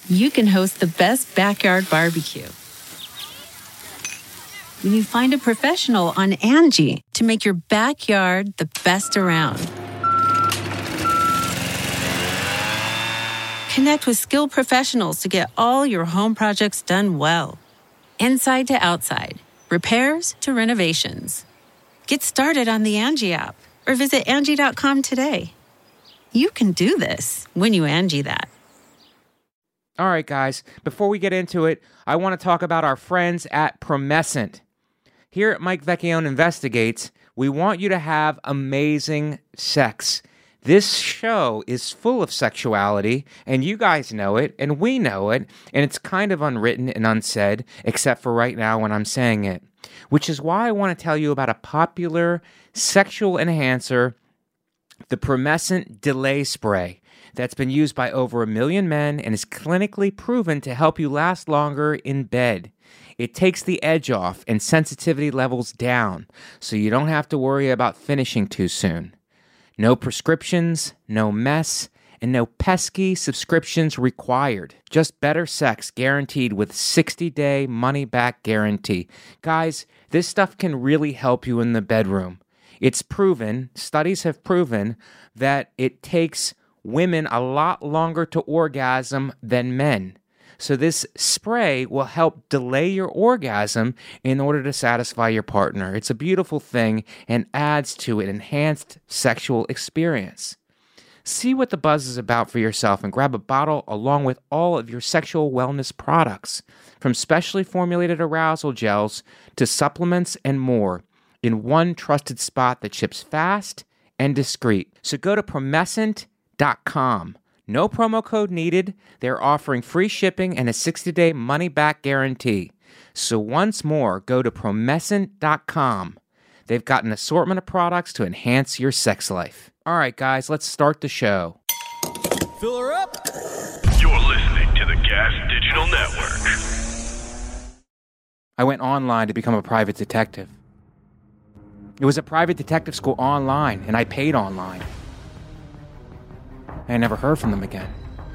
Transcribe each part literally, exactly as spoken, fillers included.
you can host the best backyard barbecue. When you find a professional on Angie to make your backyard the best around. Connect with skilled professionals to get all your home projects done well. Inside to outside, repairs to renovations. Get started on the Angie app or visit Angie dot com today. You can do this when you Angie that. All right, guys, before we get into it, I want to talk about our friends at Promescent. Here at Mike Vecchione Investigates, we want you to have amazing sex. This show is full of sexuality, and you guys know it, and we know it, and it's kind of unwritten and unsaid, except for right now when I'm saying it, which is why I want to tell you about a popular sexual enhancer, the Promescent Delay Spray, that's been used by over a million men and is clinically proven to help you last longer in bed. It takes the edge off and sensitivity levels down, so you don't have to worry about finishing too soon. No prescriptions, no mess, and no pesky subscriptions required. Just better sex guaranteed with sixty-day money-back guarantee. Guys, this stuff can really help you in the bedroom. It's proven, studies have proven, that it takes women a lot longer to orgasm than men. So this spray will help delay your orgasm in order to satisfy your partner. It's a beautiful thing and adds to an enhanced sexual experience. See what the buzz is about for yourself and grab a bottle along with all of your sexual wellness products, from specially formulated arousal gels to supplements and more, in one trusted spot that ships fast and discreet. So go to promescent dot com. No promo code needed. They're offering free shipping and a sixty-day money-back guarantee. So once more, go to promescent dot com. They've got an assortment of products to enhance your sex life. All right, guys, let's start the show. Fill her up. You're listening to the Gas Digital Network. I went online to become a private detective. It was a private detective school online, and I paid online. I never heard from them again.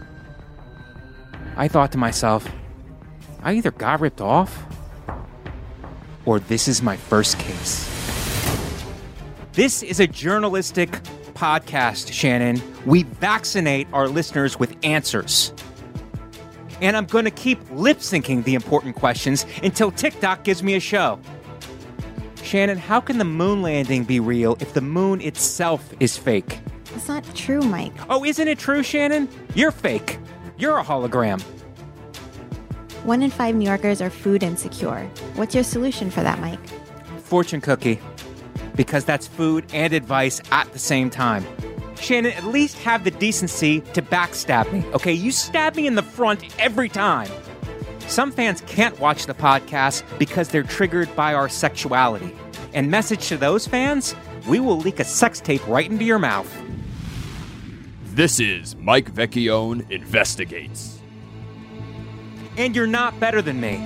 I thought to myself, I either got ripped off, or this is my first case. This is a journalistic podcast, Shannon. We vaccinate our listeners with answers. And I'm going to keep lip-syncing the important questions until TikTok gives me a show. Shannon, how can the moon landing be real if the moon itself is fake? It's not true, Mike. Oh, isn't it true, Shannon? You're fake. You're a hologram. One in five New Yorkers are food insecure. What's your solution for that, Mike? Fortune cookie. Because that's food and advice at the same time. Shannon, at least have the decency to backstab me, okay? You stab me in the front every time. Some fans can't watch the podcast because they're triggered by our sexuality. And message to those fans, we will leak a sex tape right into your mouth. This is Mike Vecchione Investigates. And you're not better than me.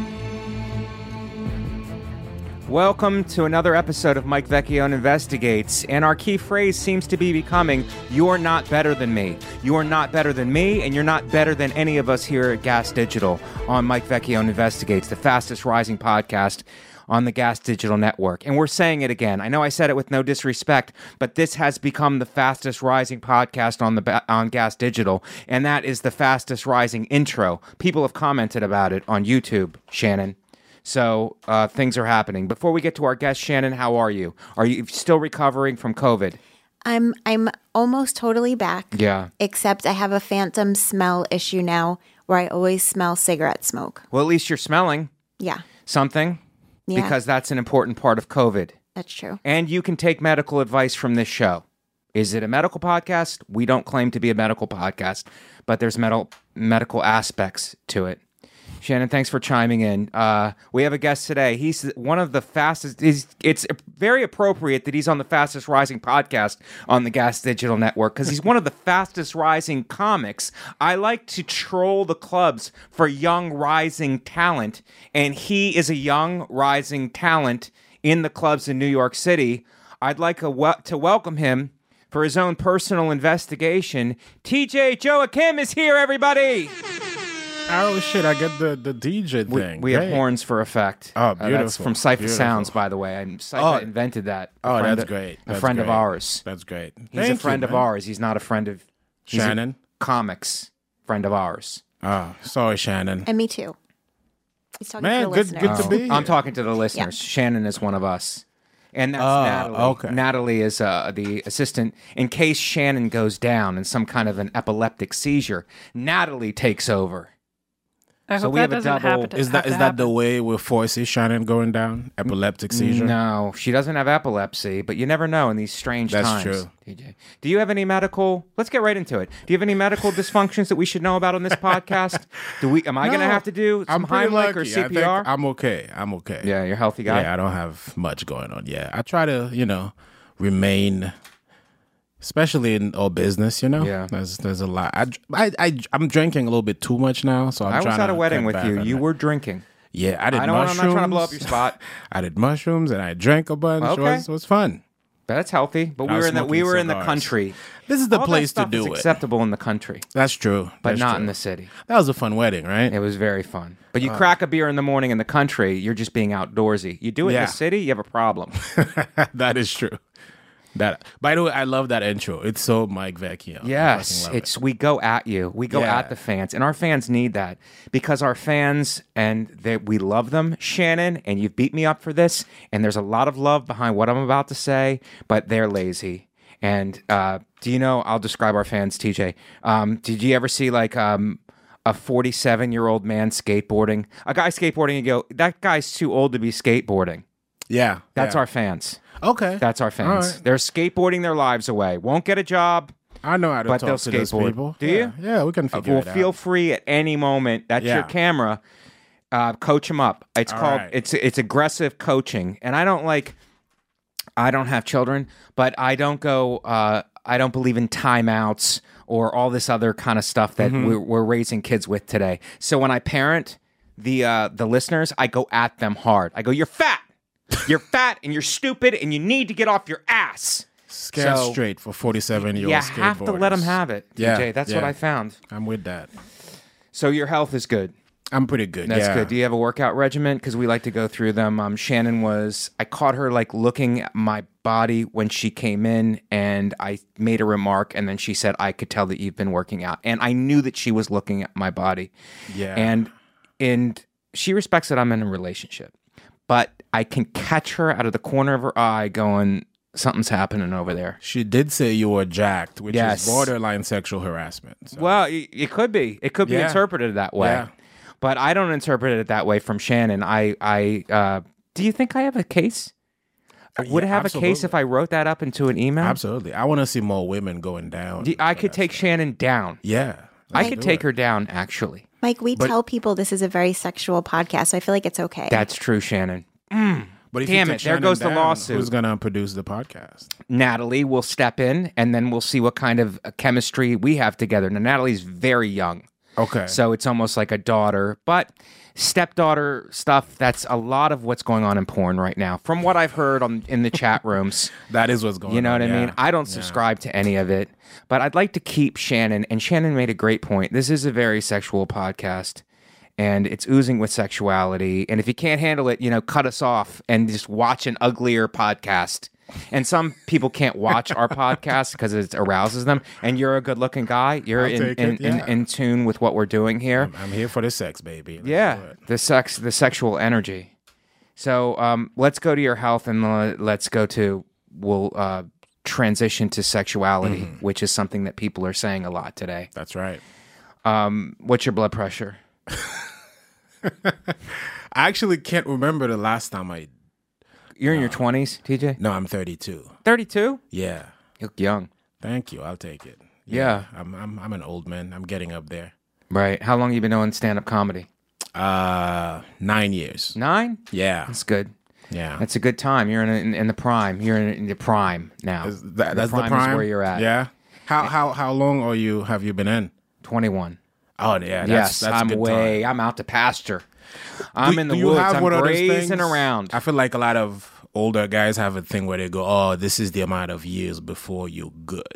Welcome to another episode of Mike Vecchione Investigates, and our key phrase seems to be becoming, you're not better than me. You're not better than me, and you're not better than any of us here at Gas Digital on Mike Vecchione Investigates, the fastest rising podcast on the Gas Digital Network. And we're saying it again. I know I said it with no disrespect, but this has become the fastest rising podcast on the on Gas Digital, and that is the fastest rising intro. People have commented about it on YouTube, Shannon. So uh, things are happening. Before we get to our guest, Shannon, how are you? Are you still recovering from COVID? I'm I'm almost totally back. Yeah. Except I have a phantom smell issue now where I always smell cigarette smoke. Well, at least you're smelling Yeah, something. Yeah. Because that's an important part of COVID. that's true. And you can take medical advice from this show. Is it a medical podcast? We don't claim to be a medical podcast, but there's medical medical aspects to it. Shannon, thanks for chiming in. Uh, we have a guest today. He's one of the fastest. He's, it's very appropriate that he's on the fastest rising podcast on the Gas Digital Network because he's one of the fastest rising comics. I like to troll the clubs for young rising talent, and he is a young rising talent in the clubs in New York City. I'd like a we- to welcome him for his own personal investigation. T J Joachim is here, everybody. Oh shit! I get the the D J We, thing. we have Great. horns for effect. Oh, Uh, that's beautiful. from Cypher Beautiful. Sounds, by the way. And Cypher Oh. invented that. A Oh, friend that's of- great. A That's friend of great. ours. That's great. He's Thank a you, friend of man. ours. He's not a friend of he's a Shannon. comics friend of ours. Oh, sorry, Shannon. And me too. He's talking Man, to the good- listeners. good to Oh, be here. I'm talking to the listeners. Shannon is one of us. And that's Oh, Natalie. okay. Natalie is uh, the assistant. In case Shannon goes down in some kind of an epileptic seizure, Natalie takes over. I So hope we that have a doesn't double- happen to- Is that have is to that the happen. way we foresee Shannon going down? Epileptic seizure? No, she doesn't have epilepsy, but you never know in these strange That's times. true. T J, do you have any medical? Let's get right into it. Do you have any medical dysfunctions that we should know about on this podcast? Do we? Am I going to No, have to do some I'm pretty Heimlich or lucky. C I P R? think I'm okay. I'm okay. Yeah, you're a healthy guy. Yeah, I don't have much going on. Yeah, I try to, you know, remain, especially in all business. You know, Yeah. there's there's a lot. I, I, I I'm drinking a little bit too much now, so I'm I was trying at to a wedding cut with back you. on You that. were drinking. Yeah, I did I don't. wanna- I'm mushrooms. not trying to blow up your spot. I did mushrooms and I drank a bunch. Okay. It was, it was fun. But that's healthy. But we I was were in the we smoking were in the cigars. country. This is the All place that to stuff do is it. acceptable in the country, That's true, but That's not true. in the city. That was a fun wedding, right? It was very fun. But you crack a beer in the morning in the country, you're just being outdoorsy. You do it in Yeah. the city, you have a problem. That is true. That. By the way, I love that intro. It's so Mike Vecchio. I Yes, fucking love it's we go at you. We go Yeah. at the fans, and our fans need that because our fans and they, we love them, Shannon. And you've beat me up for this, and there's a lot of love behind what I'm about to say, but they're lazy. And uh, do you know? I'll describe our fans, T J. Um, did you ever see like um, a forty-seven year old man skateboarding? A guy skateboarding, and you go, that guy's too old to be skateboarding. Yeah, That's yeah. our fans. Okay. That's our fans. All right. They're skateboarding their lives away. Won't get a job. I know how to But talk they'll to those skateboard. people. Do yeah. you? Yeah, we can Uh, figure well, it out. feel free at any moment. That's your Yeah. camera. Uh, coach them up. It's All called. right. It's it's aggressive coaching, and I don't like. I don't have children, but I don't go. Uh, I don't believe in timeouts or all this other kind of stuff that Mm-hmm. we're, we're raising kids with today. So when I parent the uh, the listeners, I go at them hard. I go, "You're fat. You're fat, and you're stupid, and you need to get off your ass." Scared So- straight for forty-seven year You old have to let them have it, D J. Yeah, That's what yeah. I found. I'm with that. So your health is good. I'm pretty good. That's yeah. good. Do you have a workout regimen? Because we like to go through them. Um, Shannon was, I caught her like looking at my body when she came in, and I made a remark, and then she said, I could tell that you've been working out. And I knew that she was looking at my body. Yeah. And, and she respects that I'm in a relationship. But I can catch her out of the corner of her eye going, something's happening over there. She did say you were jacked, which Yes. is borderline sexual harassment. So. Well, it, it could be. It could be Yeah. interpreted that way. Yeah. But I don't interpret it that way from Shannon. I, I, uh, do you think I have a case? Would yeah, it have a case absolutely. if I wrote that up into an email? Absolutely. I want to see more women going down. Do- I for could that take stuff. Shannon down. Yeah. I let's could do take it. her down, actually. Mike, we But- tell people this is a very sexual podcast, so I feel like it's okay. That's true, Shannon. But if Damn you it, took there Shannon goes the down, lawsuit. Who's going to produce the podcast? Natalie will step in, and then we'll see what kind of uh, chemistry we have together. Now, Natalie's very young. Okay. So it's almost like a daughter, but stepdaughter stuff, that's a lot of what's going on in porn right now. From what I've heard on in the chat rooms, that is what's going on. you know what I yeah. mean? I don't subscribe to any of it, but I'd like to keep Shannon, and Shannon made a great point. This is a very sexual podcast, and it's oozing with sexuality, and if you can't handle it, you know, cut us off and just watch an uglier podcast. And some people can't watch our podcast because it arouses them. And you're a good-looking guy. You're I'll in, take in, it, in, yeah. in tune with what we're doing here. I'm, I'm here for the sex, baby. Let's do Yeah, it. the sex, the sexual energy. So um, let's go to your health, and uh, let's go to we'll uh, transition to sexuality, Mm-hmm. which is something that people are saying a lot today. That's right. Um, what's your blood pressure? I actually can't remember the last time I. You're in your twenties, T J. No, I'm thirty-two. Thirty-two. Yeah. You look young. Thank you. I'll take it. Yeah. I'm I'm I'm an old man. I'm getting up there. Right. How long have you been doing stand-up comedy? Uh, nine years. Nine. Yeah. That's good. Yeah. That's a good time. You're in, in, in the prime. You're in, in the prime now. Is that, that's the prime, prime is where you're at. Yeah. How how how long are you? Have you been in? twenty-one. Oh yeah. That's, yes, that's a I'm good way. time. I'm out to pasture. I'm Do- in the do you woods. have I'm one of those grazing things? around. I feel like a lot of older guys have a thing where they go, "Oh, this is the amount of years before you're good."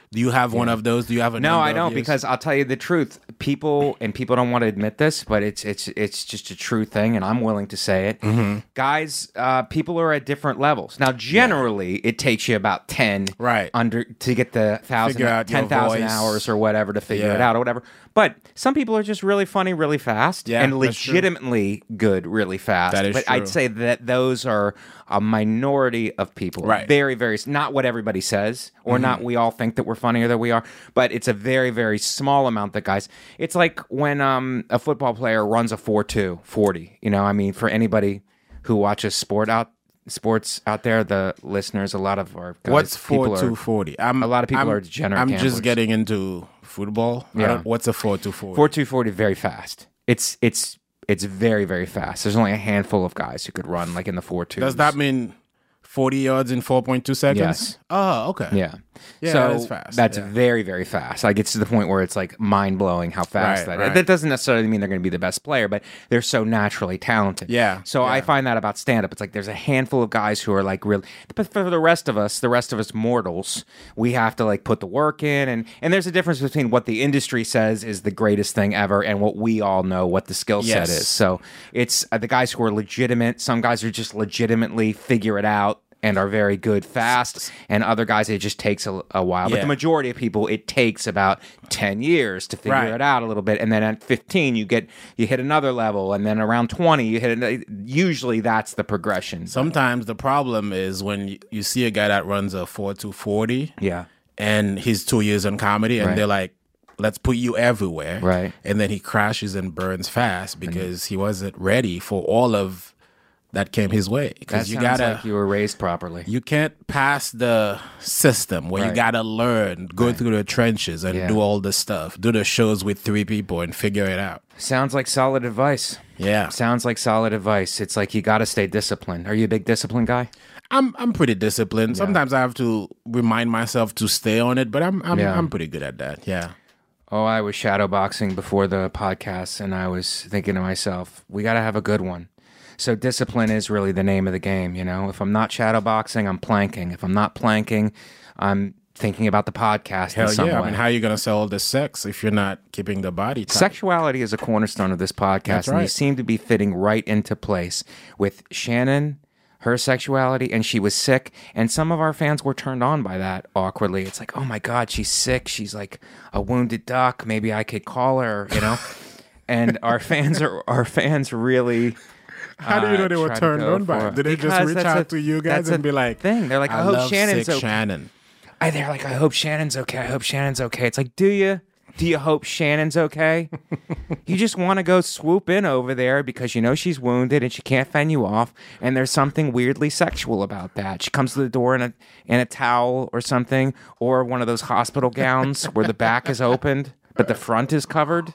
Do you have one of those? Do you have a No, number I of don't, years? because I'll tell you the truth. People and people don't want to admit this, but it's it's it's just a true thing, and I'm willing to say it. Mm-hmm. Guys, uh, people are at different levels. Now, generally, it takes you about ten Right. under to get the thousand, Figure out your ten thousand voice. hours or whatever to figure Yeah. it out or whatever. But some people are just really funny, really fast, Yeah, and that's true. legitimately good, really fast. That is but true. I'd say that those are a minority of people. Right. Very, very not what everybody says, or Mm-hmm. not we all think that we're funnier than we are, but it's a very, very small amount that guys. It's like when um, a football player runs a four two forty. You know, I mean, for anybody who watches sport out sports out there, the listeners, a lot of our guys, What's people four are- two forty? I'm a lot of people I'm, are degenerate I'm gamblers. just getting into football. I Yeah. don't- What's a four two forty? four two forty very fast. It's it's it's very, very fast. There's only a handful of guys who could run like in the four two. Does that mean forty yards in four point two seconds? Yes. Oh, okay. Yeah. Yeah, so that is fast. That's Yeah. very, very fast. Like it's to the point where it's like mind blowing how fast Right, that is. right. That doesn't necessarily mean they're going to be the best player, but they're so naturally talented. Yeah, So I yeah. find that about stand up. It's like there's a handful of guys who are like really, but for the rest of us, the rest of us mortals, we have to like put the work in. And, and there's a difference between what the industry says is the greatest thing ever and what we all know what the skill set Yes. is. So it's uh, the guys who are legitimate. Some guys are just legitimately figure it out and are very good fast, and other guys it just takes a, a while. But Yeah. the majority of people, it takes about ten years to figure Right. it out a little bit, and then at fifteen you get you hit another level, and then around twenty you hit. An, usually that's the progression. Sometimes the problem is when you, you see a guy that runs a four two forty yeah, and he's two years on comedy and Right. they're like, let's put you everywhere. Right. And then he crashes and burns fast because he wasn't ready for all of that came his way. that Because you sounds gotta like you were raised properly. you can't pass the system where Right. you gotta learn, go through the trenches and Yeah. do all the stuff. Do the shows with three people and figure it out. Sounds like solid advice. Yeah. Sounds like solid advice. It's like you got to stay disciplined. Are you a big discipline guy? I'm I'm pretty disciplined. Sometimes I have to remind myself to stay on it, but I'm I'm Yeah. I'm pretty good at that. Yeah. Oh, I was shadowboxing before the podcast, and I was thinking to myself, we got to have a good one. So discipline is really the name of the game, you know? If I'm not shadowboxing, I'm planking. If I'm not planking, I'm thinking about the podcast Hell in some yeah. way. I mean, how are you gonna sell the sex if you're not keeping the body tight? Sexuality is a cornerstone of this podcast, That's and you right. seem to be fitting right into place with Shannon, her sexuality, and she was sick, and some of our fans were turned on by that awkwardly. It's like, oh my God, she's sick. She's like a wounded duck. Maybe I could call her, you know? And our fans are our fans really. How do you know uh, they were try to turned go on by for it? Did they just Because reach that's out a- to you guys that's and a be like, thing? They're like, I, I hope love Shannon's sick okay. Shannon. I, they're like, I hope Shannon's okay. I hope Shannon's okay. It's like, do you? Do you hope Shannon's okay? You just want to go swoop in over there because you know she's wounded and she can't fend you off, and there's something weirdly sexual about that. She comes to the door in a in a towel or something, or one of those hospital gowns where the back is opened but the front is covered.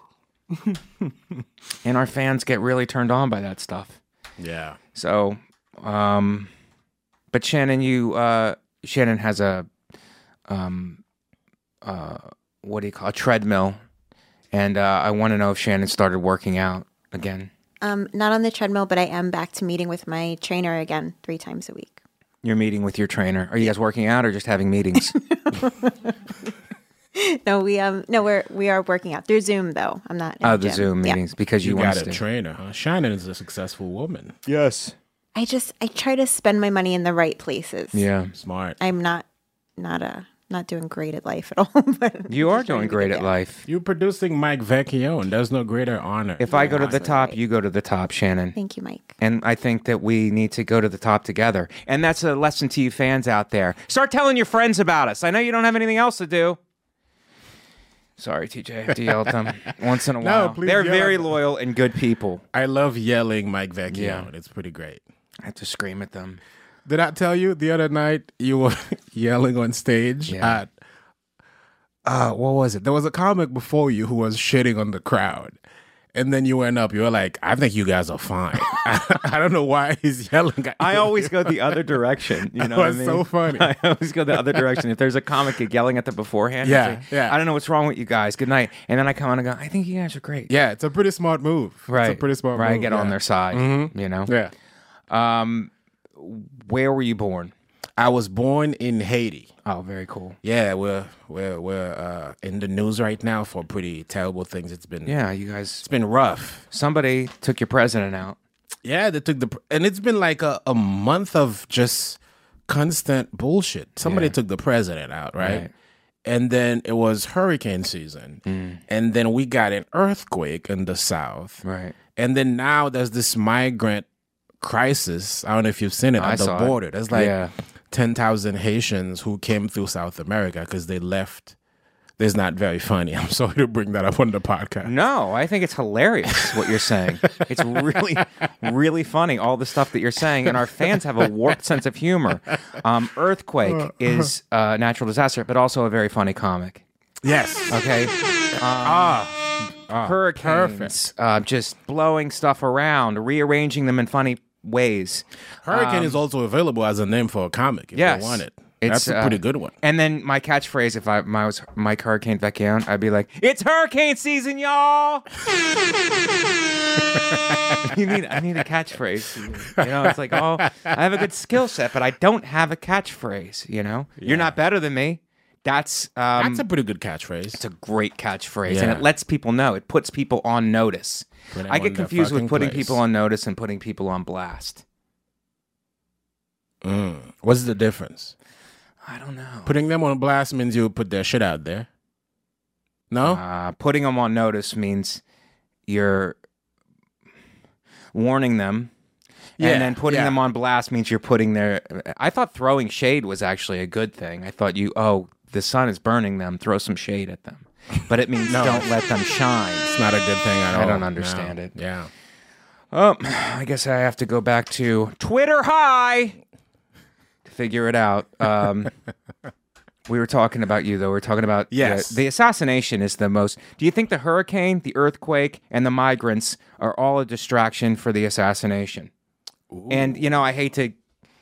And our fans get really turned on by that stuff. Yeah. So, um, but Shannon, you, uh, Shannon has a, um, uh, what do you call it? A treadmill, and uh, I want to know if Shannon started working out again. Um, not on the treadmill, but I am back to meeting with my trainer again three times a week. You're meeting with your trainer. Are you guys working out or just having meetings? No, we um no we're we are working out through Zoom though. I'm not. in Oh, the the gym. Zoom Yeah. meetings because you, You want got to a stay. trainer, huh? Shannon is a successful woman. Yes. I just I try to spend my money in the right places. Yeah. Smart. I'm not not a not doing great at life at all. But You I'm are just trying doing to great get at there. life. You're producing Mike Vecchione. There's no greater honor. If I go to the Honestly, top, right. you go to the top, Shannon. Thank you, Mike. And I think that we need to go to the top together. And that's a lesson to you fans out there. Start telling your friends about us. I know you don't have anything else to do. Sorry, T J. I have to yell at them once in a No, while. please They're yell very at them. loyal and good people. I love yelling Mike Vecchione. Yeah. It's pretty great. I have to scream at them. Did I tell you the other night you were yelling on stage Yeah. at uh what was it? There was a comic before you who was shitting on the crowd. And then you went up, you were like, I think you guys are fine. I don't know why he's yelling at I you. always go the other direction. You know That was what I mean? so funny. I always go the other direction. If there's a comic yelling at them beforehand, Yeah, it's like, yeah. I don't know what's wrong with you guys. Good night. And then I come on and go, I think you guys are great. Yeah, it's a pretty smart move. Right. It's a pretty smart right. move. Get yeah. on their side. You know? Yeah. Um, where were you born? I was born in Haiti. Oh, very cool. Yeah, we're we're we're uh, in the news right now for pretty terrible things. It's been Yeah, you guys. it's been rough. Somebody took your president out. Yeah, they took the pr- and it's been like a, a month of just constant bullshit. Somebody Yeah. took the president out, right? Right. And then it was hurricane season, Mm. and then we got an earthquake in the south, Right. and then now there's this migrant crisis. I don't know if you've seen it I at the saw it. border. There's like Yeah. ten thousand Haitians who came through South America because they left. This is not very funny. I'm sorry to bring that up on the podcast. No, I think it's hilarious what you're saying. It's really, really funny, all the stuff that you're saying. And our fans have a warped sense of humor. Um, Earthquake is a natural disaster, but also a very funny comic. Yes. Okay? Ah. Hurricanes, uh, just blowing stuff around, rearranging them in funny ways. Hurricane Um, is also available as a name for a comic if Yes. you want it. It's, That's a uh, pretty good one. And then my catchphrase, if I, I was Mike Hurricane Vecchione, I'd be like, "It's hurricane season, y'all." you need, I need a catchphrase. You know, it's like, oh, I have a good skill set, but I don't have a catchphrase. You know, you're not better than me. That's um, That's a pretty good catchphrase. it's a great catchphrase, and Yeah. it lets people know. It puts people on notice. Put them I on get their confused with fucking putting place. people on notice and putting people on blast. Mm. What's the difference? I don't know. Putting them on blast means you put their shit out there. No? Uh, putting them on notice means you're warning them, Yeah, and then putting yeah. them on blast means you're putting their. I thought throwing shade was actually a good thing. I thought you, oh, the sun is burning them, throw some shade at them. But it means No. don't let them shine. It's not a good thing at all. I don't understand No. it. Yeah. Oh, I guess I have to go back to Twitter High to figure it out. Um, we were talking about you, though. We were talking about Yes. the, the assassination is the most. Do you think the hurricane, the earthquake, and the migrants are all a distraction for the assassination? And you know, I hate to.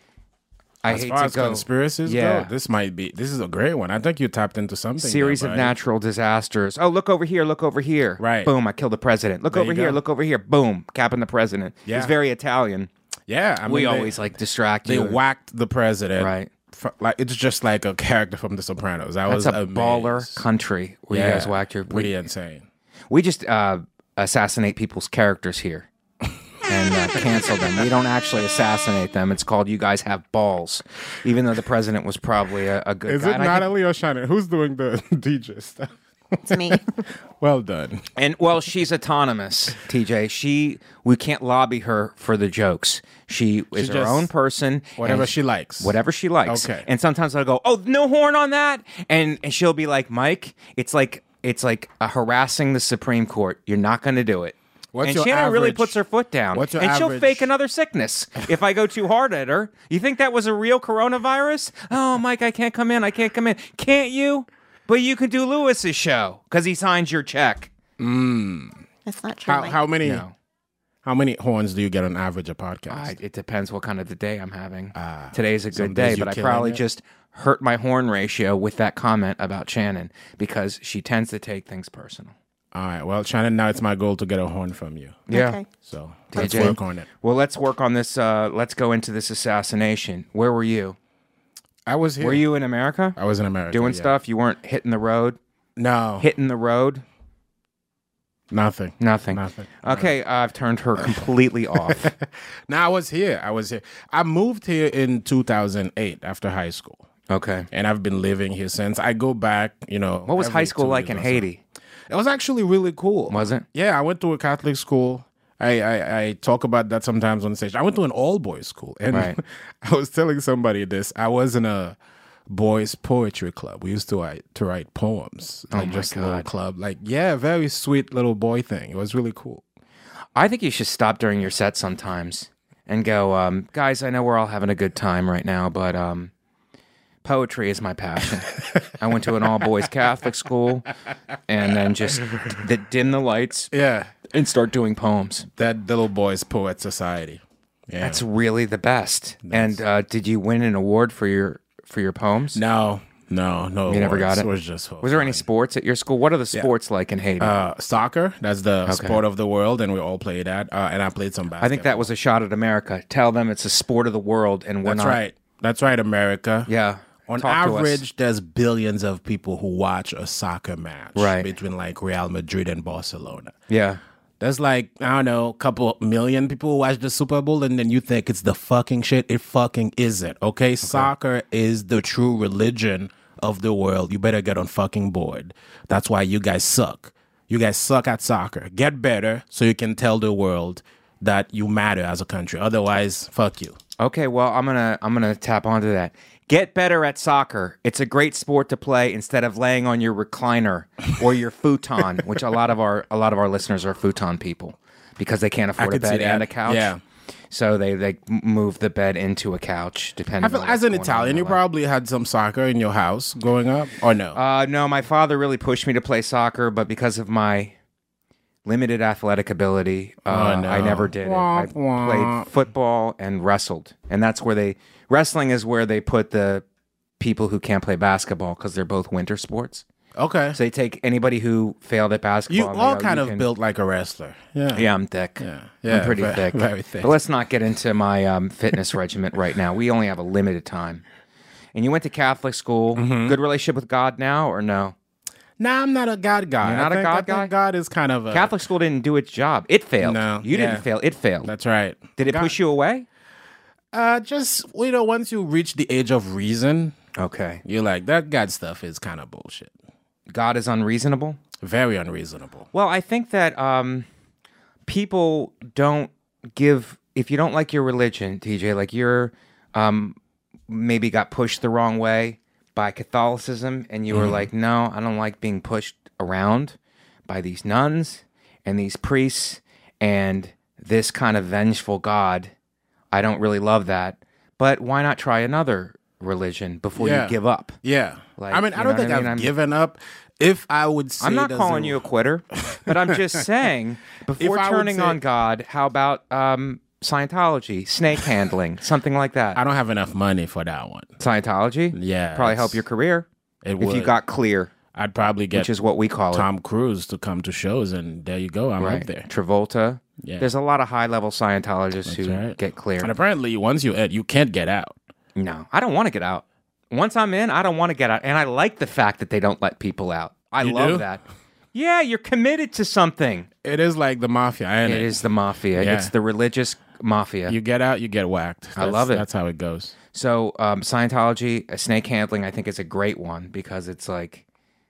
I As hate far to as go. conspiracies Yeah. go, this might be, this is a great one. I think you tapped into something. Series there, of buddy. natural disasters. Oh, look over here! Look over here! Right. Boom! I killed the president. Look There over you here! go. Look over here! Boom! Capping the president. Yeah. He's very Italian. Yeah. I mean, we they, always like distract They you. whacked the president. Right. fr- Like, it's just like a character from The Sopranos. I That's was a amazed. baller country where Yeah. you guys whacked your. Pretty We, insane. we just uh, assassinate people's characters here and uh, cancel them. We don't actually assassinate them. It's called "You guys have balls," even though the president was probably a, a good Is guy. it And I think- Natalie or Shannon? Who's doing the D J stuff? It's me. Well done. And well, she's autonomous, T J. She we can't lobby her for the jokes. She is her just- own person. Whatever and she likes. Whatever she likes. Okay. And sometimes I'll go, "Oh, no horn on that," and, and she'll be like, "Mike, it's like it's like uh, harassing the Supreme Court. You're not going to do it." What's and your Shannon really average- puts her foot down, what's your and she'll average- fake another sickness if I go too hard at her. You think that was a real coronavirus? Oh, Mike, I can't come in. I can't come in. Can't you? But you can do Lewis's show because he signs your check. That's not true. How, Mike. how many No. how many horns do you get on average a podcast? I, it depends what kind of the day I'm having. Ah, Today's a some good days day, you but I killing probably it. just hurt my horn ratio with that comment about Shannon because she tends to take things personal. All right. Well, Shannon, now it's my goal to get a horn from you. Yeah. Okay. So T let's J. work on it. Well, let's work on this. Uh, let's go into this assassination. Where were you? I was here. Were you in America? I was in America. Doing yeah. stuff? You weren't hitting the road? No. Hitting the road? Nothing. Nothing. Nothing. Okay, I've turned her completely off. No, I was here. I was here. I moved here in two thousand eight after high school. Okay. And I've been living here since. I go back, you know. What was every high school two like years in or so. Haiti? It was actually really cool. Was it? Yeah, I went to a Catholic school. I, I, I talk about that sometimes on stage. I went to an all-boys school. And Right. I was telling somebody this. I was in a boys poetry club. We used to write, to write poems. Like Oh my just a little God. club. Like, yeah, very sweet little boy thing. It was really cool. I think you should stop during your set sometimes and go, um, guys, I know we're all having a good time right now, but um, poetry is my passion. I went to an all-boys Catholic school and then just d- dim the lights Yeah. and start doing poems. That little boys poet society. Yeah. That's really the best. And uh, did you win an award for your for your poems? No, no, no. You never got awards. it? It was just for Was there any fun. sports at your school? What are the sports like in Haiti? Uh, soccer, that's the Okay. sport of the world, and we all played that. Uh, and I played some basketball. I think that was a shot at America. Tell them it's a sport of the world, and we're That's not. right. That's right, America. Yeah. On Talk to us. average, there's billions of people who watch a soccer match Right. between like Real Madrid and Barcelona. Yeah. There's like, I don't know, a couple million people who watch the Super Bowl, and then you think it's the fucking shit. It fucking isn't, okay? Soccer is the true religion of the world. You better get on fucking board. That's why you guys suck. You guys suck at soccer. Get better so you can tell the world that you matter as a country. Otherwise, fuck you. Okay, well, I'm gonna I'm gonna tap onto that. Get better at soccer. It's a great sport to play instead of laying on your recliner or your futon, which a lot of our a lot of our listeners are futon people because they can't afford a could see bed and that. a couch. Yeah. So they they move the bed into a couch, depending. I feel on as what's an going on Italian, in you their life. probably had some soccer in your house growing up, or no? Uh, no, my father really pushed me to play soccer, but because of my limited athletic ability, uh, Oh, no. I never did Wah, it. I wah. played football and wrestled, and that's where they wrestling is where they put the people who can't play basketball because they're both winter sports. Okay. So they take anybody who failed at basketball. You and they all go, kind "You of can-" built like a wrestler. Yeah. Yeah, I'm thick. Yeah. Yeah, I'm pretty ve- thick. very thick. But let's not get into my um, fitness regimen right now. We only have a limited time. And you went to Catholic school. Mm-hmm. Good relationship with God now, or no? Nah, I'm not a God guy. You're not I a think- God I think guy? God is kind of a Catholic school didn't do its job. It failed. No, You yeah. didn't fail. It failed. That's right. Did it God- push you away? Uh, just you know, once you reach the age of reason, Okay. you're like that God stuff is kind of bullshit. God is unreasonable? Very unreasonable. Well, I think that um, people don't give, if you don't like your religion, T J, like you're um, maybe got pushed the wrong way by Catholicism, and you were like, no, I don't like being pushed around by these nuns and these priests and this kind of vengeful God. I don't really love that. But why not try another religion before Yeah. you give up? Yeah. Like, I mean, you I don't know think what I I've mean? I'm- given up. If I would say I'm not there's calling a- you a quitter, but I'm just saying, before I would turning say- on God, how about um, Scientology, snake handling, something like that? I don't have enough money for that one. Scientology? Yeah, Probably it's- help your career It if you would. got clear, I'd probably get which is what we call Tom Cruise to come to shows, and there you go. I'm it. up Right. there. Travolta. Yeah. There's a lot of high-level Scientologists who right. get clear. And apparently, once you ed, you can't get out. No, I don't want to get out. Once I'm in, I don't want to get out. And I like the fact that they don't let people out. I You love do? that. Yeah, you're committed to something. It is like the mafia. Ain't It it is the mafia. Yeah. It's the religious mafia. You get out, you get whacked. I That's- love it. That's how it goes. So um, Scientology, uh, snake handling, I think is a great one because it's like,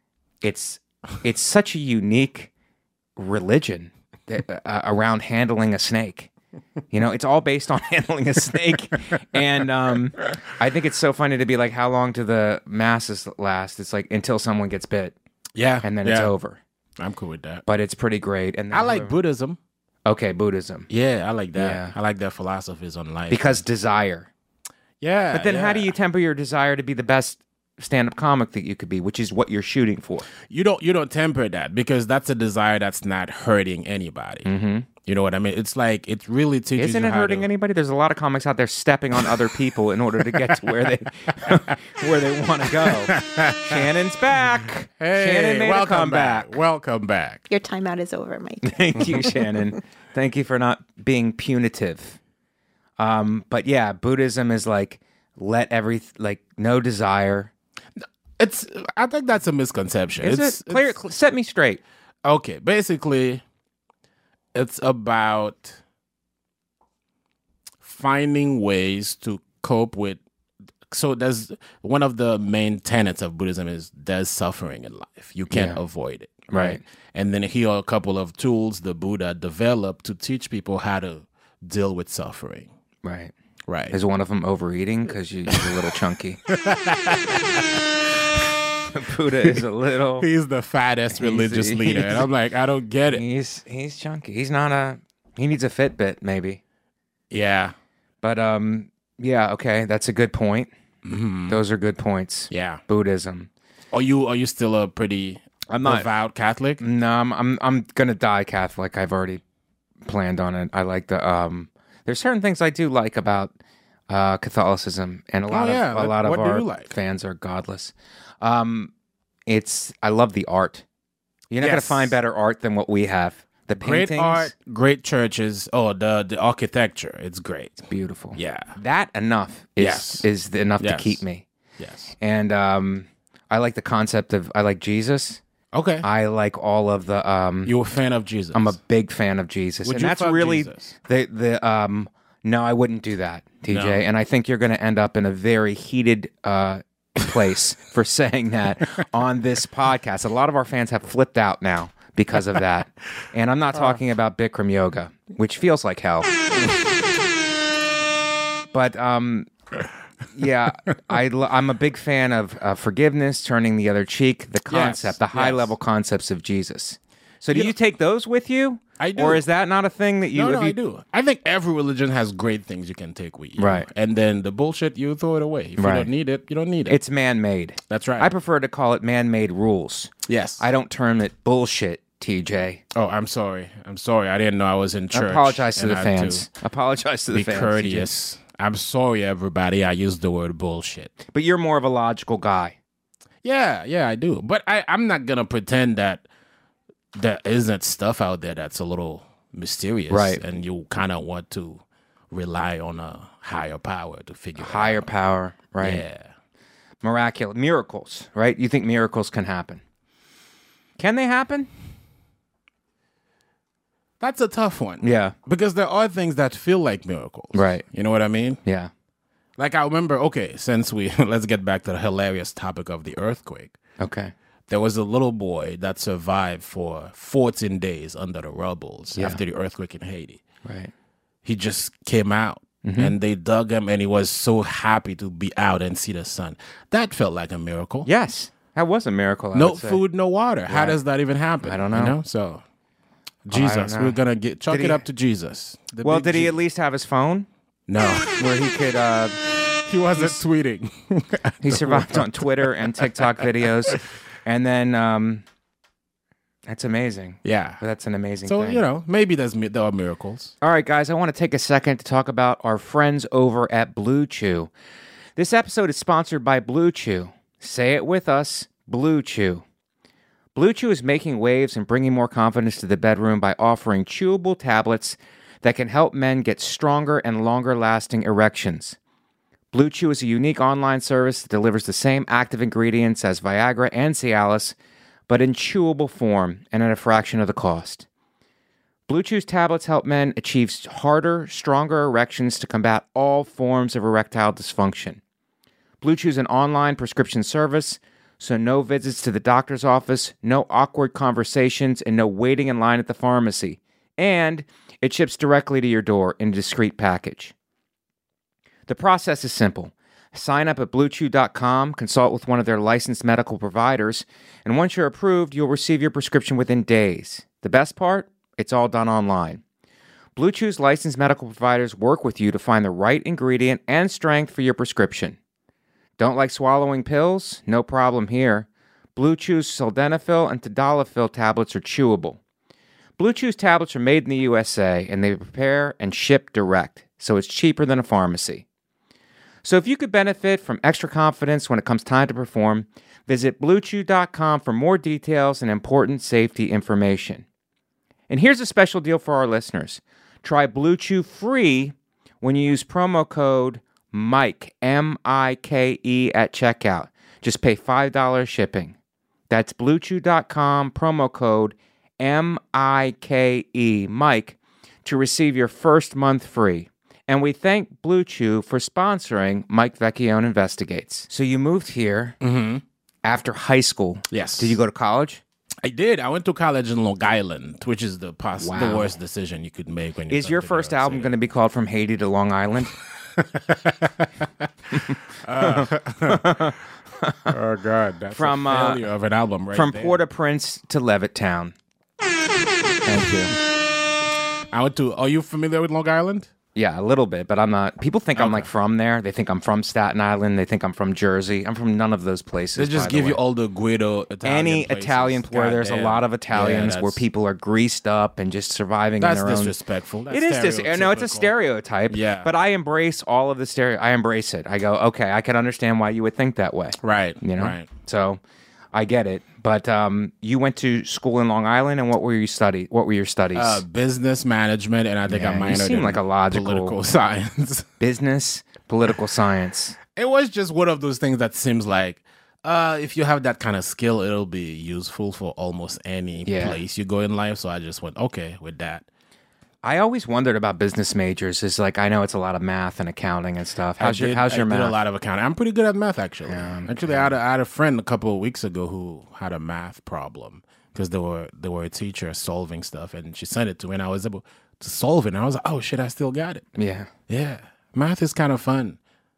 it's it's such a unique religion that, uh, around handling a snake. You know, it's all based on handling a snake, and um, I think it's so funny to be like, how long do the masses last? It's like until someone gets bit, Yeah, and then yeah. it's over. I'm cool with that. But it's pretty great. And then I like whoever- Buddhism. okay, Buddhism, Yeah, I like that. Yeah. I like their philosophies on life. because desire. yeah, But then, how yeah. do you temper your desire to be the best stand-up comic that you could be, which is what you're shooting for? you don't you don't temper that because that's a desire that's not hurting anybody. Mm-hmm. You know what I mean? It's like it really teaches. Isn't you it how hurting to, anybody? There's a lot of comics out there stepping on other people in order to get to where they where they want to go. Shannon's back. Hey, Shannon made welcome a comeback. back. Welcome back. Your timeout is over, Mike. Thank you, Shannon. Thank you for not being punitive. Um, but yeah, Buddhism is like let every like no desire. It's. I think that's a misconception. Is it's, it clear? it's- cl- set me straight. Okay, basically, it's about finding ways to cope with. So there's one of the main tenets of Buddhism is there's suffering in life. You can't Yeah. avoid it, Right. And then here are a couple of tools the Buddha developed to teach people how to deal with suffering. Right. Right. Is one of them overeating because you, you're a little chunky? Buddha is a little. He's the fattest religious He's- leader, and I'm like, I don't get it. He's he's chunky. He's not a. He needs a Fitbit maybe. Yeah, But um, yeah. Okay, that's a good point. Those are good points. yeah. Buddhism. Are you are you still a pretty I'm not- devout Catholic? No, I'm I'm I'm gonna die Catholic. I've already planned on it. I like the um. There's certain things I do like about uh, Catholicism, and a lot yeah. of a What- lot of what do our you like? fans are godless. Um, it's I love the art. You're not gonna Yes. find better art than what we have. The Great paintings, art, great churches. Oh, the the architecture, it's great. beautiful. Yeah. That enough is Yes. is enough to Yes. keep me. Yes. And um, I like the concept of I like Jesus. Okay. I like all of the um. You're a fan of Jesus. I'm a big fan of Jesus, Would and you that's fuck really Jesus? the the um. No, I wouldn't do that, T J. No. And I think you're going to end up in a very heated uh place for saying that on this podcast. A lot of our fans have flipped out now because of that, and I'm not talking about Bikram yoga, which feels like hell. But um. Yeah, I, I'm a big fan of uh, forgiveness, turning the other cheek, the concept, Yes, the high yes. level concepts of Jesus. So do You you, know- take those with you? I do. Or is that not a thing that you... No, if no, you I do. I think every religion has great things you can take with you. Right. And then the bullshit, you throw it away. If Right. you don't need it, you don't need it. It's man-made. That's right. I prefer to call it man-made rules. yes. I don't term it bullshit, T J. Oh, I'm sorry. I'm sorry. I didn't know I was in church. I apologize to and the I had fans. Apologize to the Be fans. courteous. I'm sorry, everybody. I used the word bullshit. T J. But you're more of a logical guy. Yeah, yeah, I do. But I, I'm not gonna pretend that there isn't stuff out there that's a little mysterious, Right. And you kind of want to rely on a higher power to figure Higher it out. power, right? Yeah. Miraculous. Miracles, right? You think miracles can happen. Can they happen? That's a tough one. Yeah. Because there are things that feel like miracles. Right. You know what I mean? Yeah. Like I remember, okay, since we let's get back to the hilarious topic of the earthquake. Okay. There was a little boy that survived for fourteen days under the rubbles Yeah. after the earthquake in Haiti. Right. He just came out Mm-hmm. and they dug him and he was so happy to be out and see the sun. That felt like a miracle. Yes. That was a miracle. I No would say. food, no water. How Right. does that even happen? I don't You know. So don't Jesus, know. we're gonna get chalk Did it he- up to Jesus. The Well, big did he G- at least have his phone No. where he could? Uh, He wasn't tweeting. he survived on Twitter and TikTok videos, and then um, that's amazing. Yeah. That's an amazing So, thing. you know, maybe there's mi- there are miracles. All right, guys, I want to take a second to talk about our friends over at Blue Chew. This episode is sponsored by Blue Chew. Say it with us, Blue Chew. Blue Chew is making waves and bringing more confidence to the bedroom by offering chewable tablets that can help men get stronger and longer-lasting erections. Blue Chew is a unique online service that delivers the same active ingredients as Viagra and Cialis, but in chewable form and at a fraction of the cost. Blue Chew's tablets help men achieve harder, stronger erections to combat all forms of erectile dysfunction. Blue Chew's an online prescription service, so no visits to the doctor's office, no awkward conversations, and no waiting in line at the pharmacy. And it ships directly to your door in a discreet package. The process is simple. Sign up at blue chew dot com, consult with one of their licensed medical providers, and once you're approved, you'll receive your prescription within days. The best part? It's all done online. Blue Chew's licensed medical providers work with you to find the right ingredient and strength for your prescription. Don't like swallowing pills? No problem here. Blue Chew's sildenafil and tadalafil tablets are chewable. Blue Chew's tablets are made in the U S A, and they prepare and ship direct, so it's cheaper than a pharmacy. So if you could benefit from extra confidence when it comes time to perform, visit blue chew dot com for more details and important safety information. And here's a special deal for our listeners. Try Blue Chew free when you use promo code Mike, M I K E, at checkout. Just pay five dollars shipping. That's blue chew dot com, promo code M I K E, Mike, to receive your first month free. And we thank Blue Chew for sponsoring Mike Vecchione Investigates. So you moved here after high school. Yes. Did you go to college? I did. I went to college in Long Island, which is the pos- Wow. the worst decision you could make when you Is your first album going to be called From Haiti to Long Island? Oh God, that's From, a uh, failure of an album, right From there. Port-au-Prince to Levittown. Thank you. I went to. Are you familiar with Long Island? Yeah, a little bit, but I'm not. People think I'm Okay. like from there. They think I'm from Staten Island. They think I'm from Jersey. I'm from none of those places. They just by the give you way. all the Guido Italian any places. Italian where there's a Goddamn. lot of Yeah, Italians where that's- people are greased up and just surviving That's in their disrespectful. That's own. It is dis- no, it's a stereotypical. stereotype. Yeah. but I embrace all of the stereo. I embrace it. I go, okay, I can understand why you would think that way. Right. You know. Right. So, I get it. But um, you went to school in Long Island, and what were you study? What were your studies? Uh, business management, and I think Yeah, I you minored seem in like a logical- political science. Business, political science. It was just one of those things that seems like uh, if you have that kind of skill, it'll be useful for almost any Yeah. place you go in life. So I just went, okay, with that. I always wondered about business majors. Is like I know it's a lot of math and accounting and stuff. How's I your did- How's your I math? did a lot of accounting. I'm pretty good at math, actually. actually, I had, a, I had a friend a couple of weeks ago who had a math problem because they were they were a teacher solving stuff, and she sent it to me, and I was able to solve it. And I was like, oh shit, I still got it. Yeah. Yeah, math is kind of fun.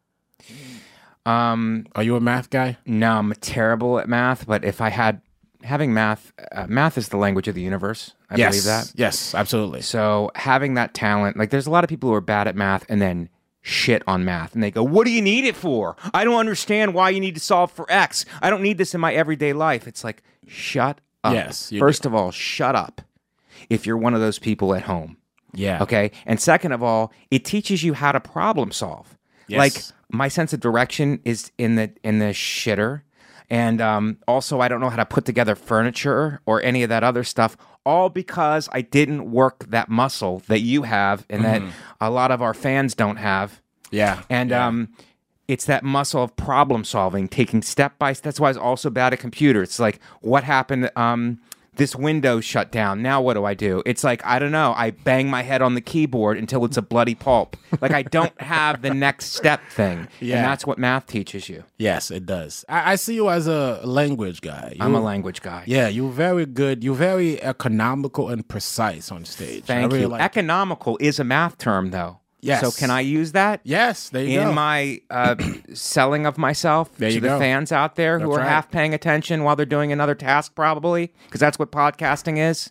Um. Are you a math guy? No, I'm terrible at math. But if I had having math, uh, math is the language of the universe. I yes. believe that. Yes, absolutely. So having that talent, like there's a lot of people who are bad at math and then shit on math. And they go, what do you need it for? I don't understand why you need to solve for X. I don't need this in my everyday life. It's like, shut up. Yes, you First of all, shut up if you're one of those people at home. Yeah. Okay. And second of all, it teaches you how to problem solve. Yes. Like my sense of direction is in the in the shitter. And um, also, I don't know how to put together furniture or any of that other stuff, all because I didn't work that muscle that you have and that a lot of our fans don't have. Yeah. And yeah. um, it's that muscle of problem solving, taking step by step. That's why I was also bad at computers. It's like, what happened? Um, this window shut down. Now what do I do? It's like, I don't know. I bang my head on the keyboard until it's a bloody pulp. Like I don't have the next step thing. Yeah. And that's what math teaches you. Yes, it does. I, I see you as a language guy. I'm a You- language guy. Yeah, you're very good. You're very economical and precise on stage. I Thank really you. like- Economical is a math term, though. Yes. So can I use that? Yes, there you in go. my uh, selling of myself There to you the go. fans out there who That's are right. half paying attention while they're doing another task, probably, because that's what podcasting is.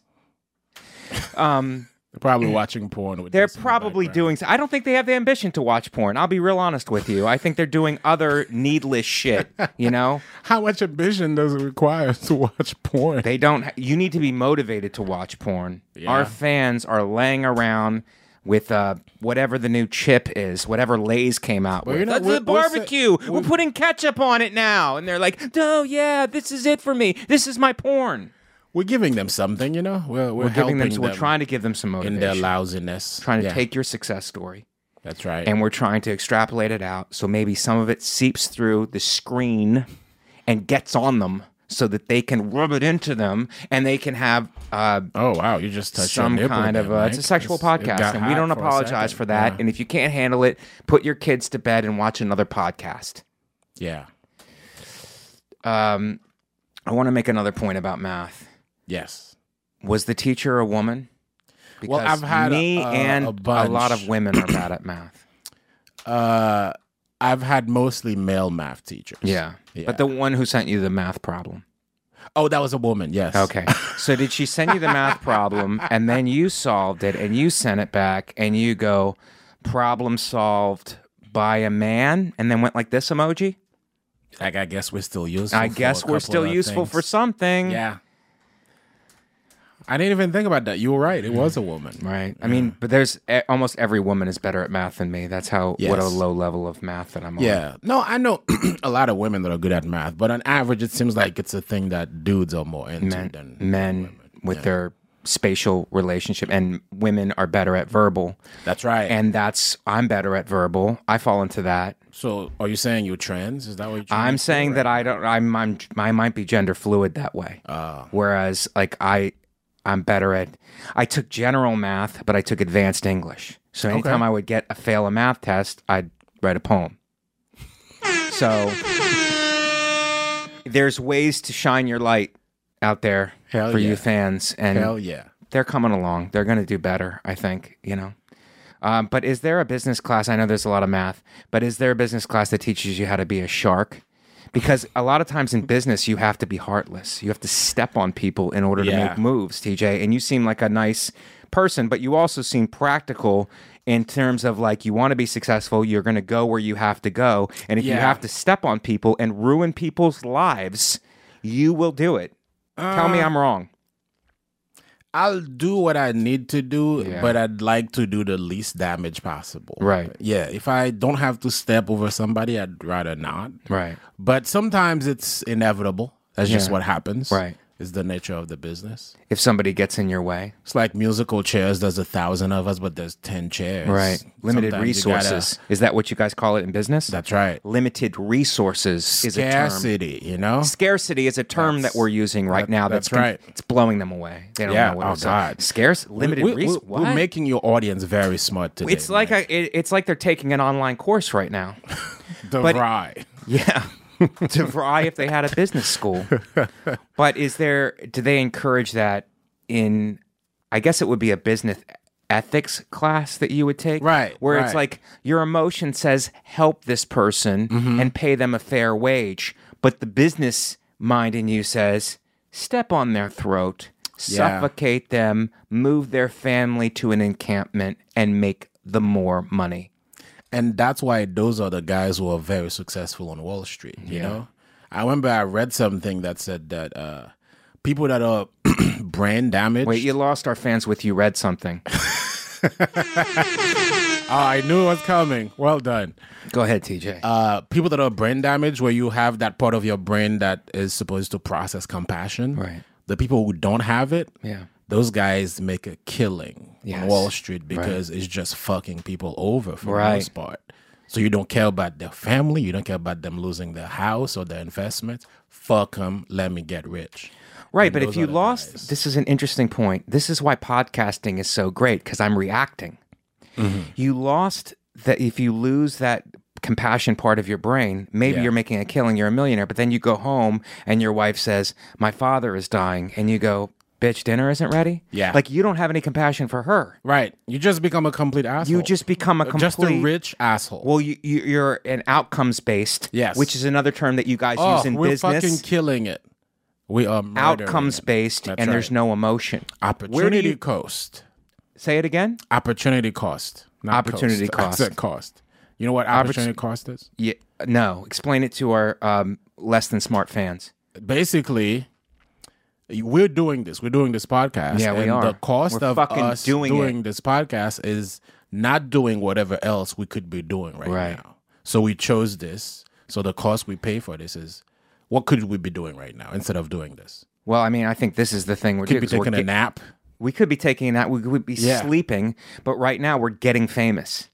Um, They're probably watching porn. With they're this in the probably background. doing. I don't think they have the ambition to watch porn. I'll be real honest with you. I think they're doing other needless shit. You know, How much ambition does it require to watch porn? they don't. You need to be motivated to watch porn. Yeah. Our fans are laying around with uh, whatever the new chip is, whatever Lay's came out Well, with. you know, That's we're- the we're sa- barbecue. We're, we're- putting ketchup on it now, and they're like, "Oh yeah, this is it for me. This is my porn." We're giving them something, you know. We're we're, We're giving them. helping We're trying to give them some in motivation. their lousiness. trying to Yeah, take your success story, That's right. and we're trying to extrapolate it out. So maybe some of it seeps through the screen and gets on them, so that they can rub it into them, and they can have. Uh, oh wow, you just touched some your nipple kind of there, uh, it's a Mike. sexual It's- it podcast, got and we hot don't for a apologize second. for that. Yeah. And if you can't handle it, put your kids to bed and watch another podcast. Yeah. Um, I want to make another point about math. Yes. Was the teacher a woman? Because Well, I've had me a- a- and a a, bunch. lot of women are bad at math. Uh, I've had mostly male math teachers. Yeah. Yeah. But the one who sent you the math problem. Oh, that was a woman. Yes. Okay. So did she send you the math problem and then you solved it and you sent it back and you go, problem solved by a man, and then went like this emoji? Like, I guess we're still useful. I for guess a we're couple still of useful things. for something. Yeah. I didn't even think about that. You were right. It was a woman. Right. I mean, but there's e- almost every woman is better at math than me. That's how what a Yes. low level of math that I'm on. Yeah. No, I know a lot of women that are good at math, but on average, it seems like it's a thing that dudes are more into Men, than men women. with Yeah. their spatial relationship, and women are better at verbal. That's right. And that's I'm better at verbal. I fall into that. So, are you saying you're trans? Is that what you're trying I'm to say, saying right? that I don't. I'm, I'm. I might be gender fluid that way. Ah. Whereas, like I, I'm better at. I took general math, but I took advanced English. So anytime Okay. I would get a fail a math test, I'd write a poem. So there's ways to shine your light out there Hell for yeah. you fans, and Hell yeah. they're coming along. They're going to do better, I think. You know. Um, but is there a business class? I know there's a lot of math, but is there a business class that teaches you how to be a shark? Because a lot of times in business, you have to be heartless. You have to step on people in order to Yeah. make moves, T J. And you seem like a nice person, but you also seem practical in terms of like you want to be successful. You're going to go where you have to go. And if you Yeah. have to step on people and ruin people's lives, you will do it. Tell me Uh, I'm wrong. I'll do what I need to do, Yeah. but I'd like to do the least damage possible. Right. Yeah. If I don't have to step over somebody, I'd rather not. Right. But sometimes it's inevitable. That's just Yeah. what happens. Right. It's the nature of the business. If somebody gets in your way. It's like musical chairs. There's a thousand of us, but there's ten chairs. Right. Limited Sometimes you gotta- resources. Is that what you guys call it in business? That's right. Limited resources is a term. Scarcity, you know? Scarcity is a term That's- that we're using right that- now. that's con- right. It's blowing them away. They don't Yeah, know what oh, it's God. Scarce, limited we, we, resources. We're making your audience very smart today. It's like Mike. a, it, it's like they're taking an online course right now. the but- rye. Yeah. To fry if they had a business school. But is there, do they encourage that in, I guess it would be a business ethics class that you would take? Right, Where it's right. like your emotion says help this person Mm-hmm. and pay them a fair wage. But the business mind in you says step on their throat, Yeah. suffocate them, move their family to an encampment, and make the more money. And that's why those are the guys who are very successful on Wall Street, you Yeah. know? I remember I read something that said that uh, people that are brain damaged. Wait, you lost our fans with you read something. Oh, I knew it was coming. Well done. Go ahead, T J. Uh, people that are brain damaged, where you have that part of your brain that is supposed to process compassion. Right. The people who don't have it, Yeah. those guys make a killing Yes. on Wall Street because it's just fucking people over for Right. the most part. So you don't care about their family. You don't care about them losing their house or their investments. Fuck them. Let me get rich. Right, And but if those you are the lost, guys. this is an interesting point. This is why podcasting is so great because I'm reacting. Mm-hmm. You lost that if you lose that compassion part of your brain, maybe Yeah. you're making a killing, you're a millionaire, but then you go home and your wife says, "My father is dying," and you go, "Bitch, dinner isn't ready." Yeah. like you don't have any compassion for her. Right. You just become a complete asshole. You just become a complete. Just a rich asshole. Well, you, you you're an outcomes based. Yes. which is another term that you guys oh, use in we're business. fucking killing it. We are murdering Outcomes it. based, That's and there's right. no emotion. Where do Opportunity you cost. say it again? Opportunity cost. Not Opportunity cost. cost. I said cost. You know what opportunity cost is? Yeah, no. Explain it to our um, less than smart fans. Basically, we're doing this. We're doing this podcast. Yeah, we and are. The cost We're of fucking us doing doing, it. this podcast is not doing whatever else we could be doing right, Right. now. So we chose this. So the cost we pay for this is what could we be doing right now instead of doing this? Well, I mean, I think this is the thing we're Could doing. be 'cause we're taking a get- nap. We could be taking that. We could be Yeah. sleeping, but right now we're getting famous.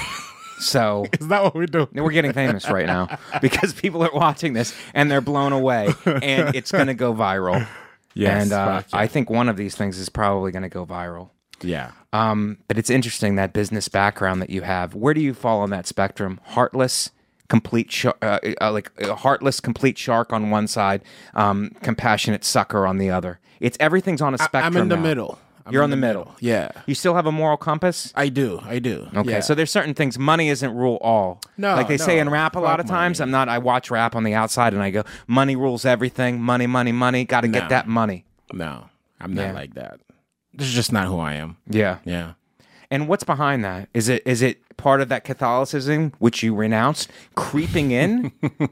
So Is that what we do? we're getting famous right now because people are watching this and they're blown away, and it's going to go viral. Yes, and uh, fuck yeah. I think one of these things is probably going to go viral. Yeah. Um, but it's interesting that business background that you have. Where do you fall on that spectrum? Heartless, complete, sh- uh, uh, like a heartless, complete shark on one side, um, compassionate sucker on the other. It's everything's on a I, spectrum. I'm in the now. middle. I'm You're on the middle. Yeah. You still have a moral compass. I do. I do. Okay, Yeah. so there's certain things. Money isn't rule all. No, like they say no, in rap a fuck lot of times. money. I'm not. I watch rap on the outside and I go, money rules everything. Money, money, money. Got to No. get that money. No, I'm not Yeah. like that. This is just not who I am. Yeah. Yeah. And what's behind that? Is it is it part of that Catholicism which you renounced creeping in?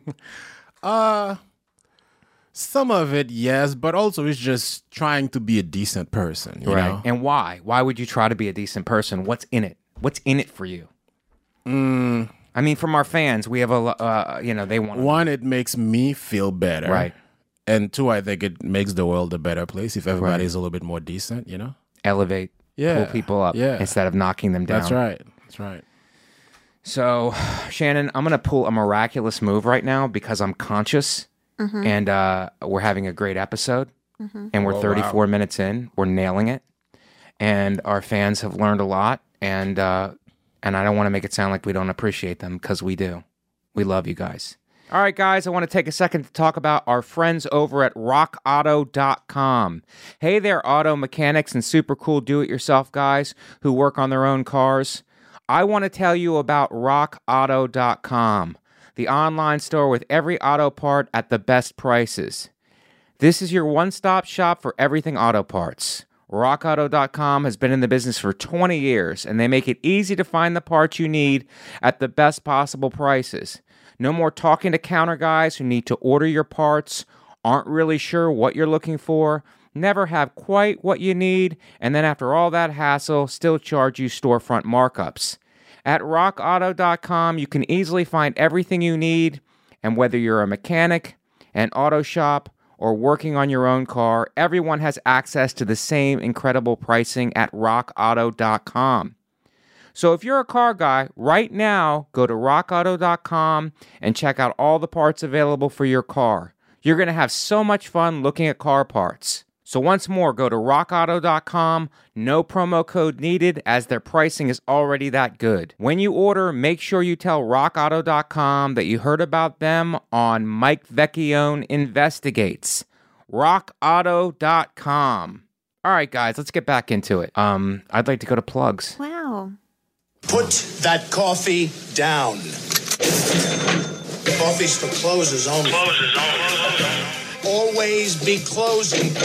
Uh some of it, yes, but also it's just trying to be a decent person, you know? And why? Why would you try to be a decent person? What's in it? What's in it for you? Mm, I mean, from our fans, we have a, lo- uh, you know, they want one, it makes me feel better. Right. And two, I think it makes the world a better place if everybody's a little bit more decent, you know? elevate, Yeah. pull people up Yeah. instead of knocking them down. That's right. That's right. So, Shannon, I'm going to pull a miraculous move right now because I'm conscious and uh, we're having a great episode and we're Oh, thirty-four minutes in. We're nailing it. And our fans have learned a lot. And, uh, and I don't want to make it sound like we don't appreciate them because we do. We love you guys. All right, guys, I want to take a second to talk about our friends over at rock auto dot com. Hey there, auto mechanics and super cool do-it-yourself guys who work on their own cars. I want to tell you about rock auto dot com, the online store with every auto part at the best prices. This is your one-stop shop for everything auto parts. rock auto dot com has been in the business for twenty years, and they make it easy to find the parts you need at the best possible prices. No more talking to counter guys who need to order your parts, aren't really sure what you're looking for, never have quite what you need, and then after all that hassle, still charge you storefront markups. At rock auto dot com, you can easily find everything you need, and whether you're a mechanic, an auto shop, or working on your own car, everyone has access to the same incredible pricing at rock auto dot com. So if you're a car guy, right now, go to rock auto dot com and check out all the parts available for your car. You're going to have so much fun looking at car parts. So once more, go to rock auto dot com. No promo code needed, as their pricing is already that good. When you order, make sure you tell rock auto dot com that you heard about them on Mike Vecchione Investigates. rock auto dot com. All right, guys, let's get back into it. Um, I'd like to go to plugs. Wow. Put that coffee down. Coffee's for closers only. Closes on. Always be closing.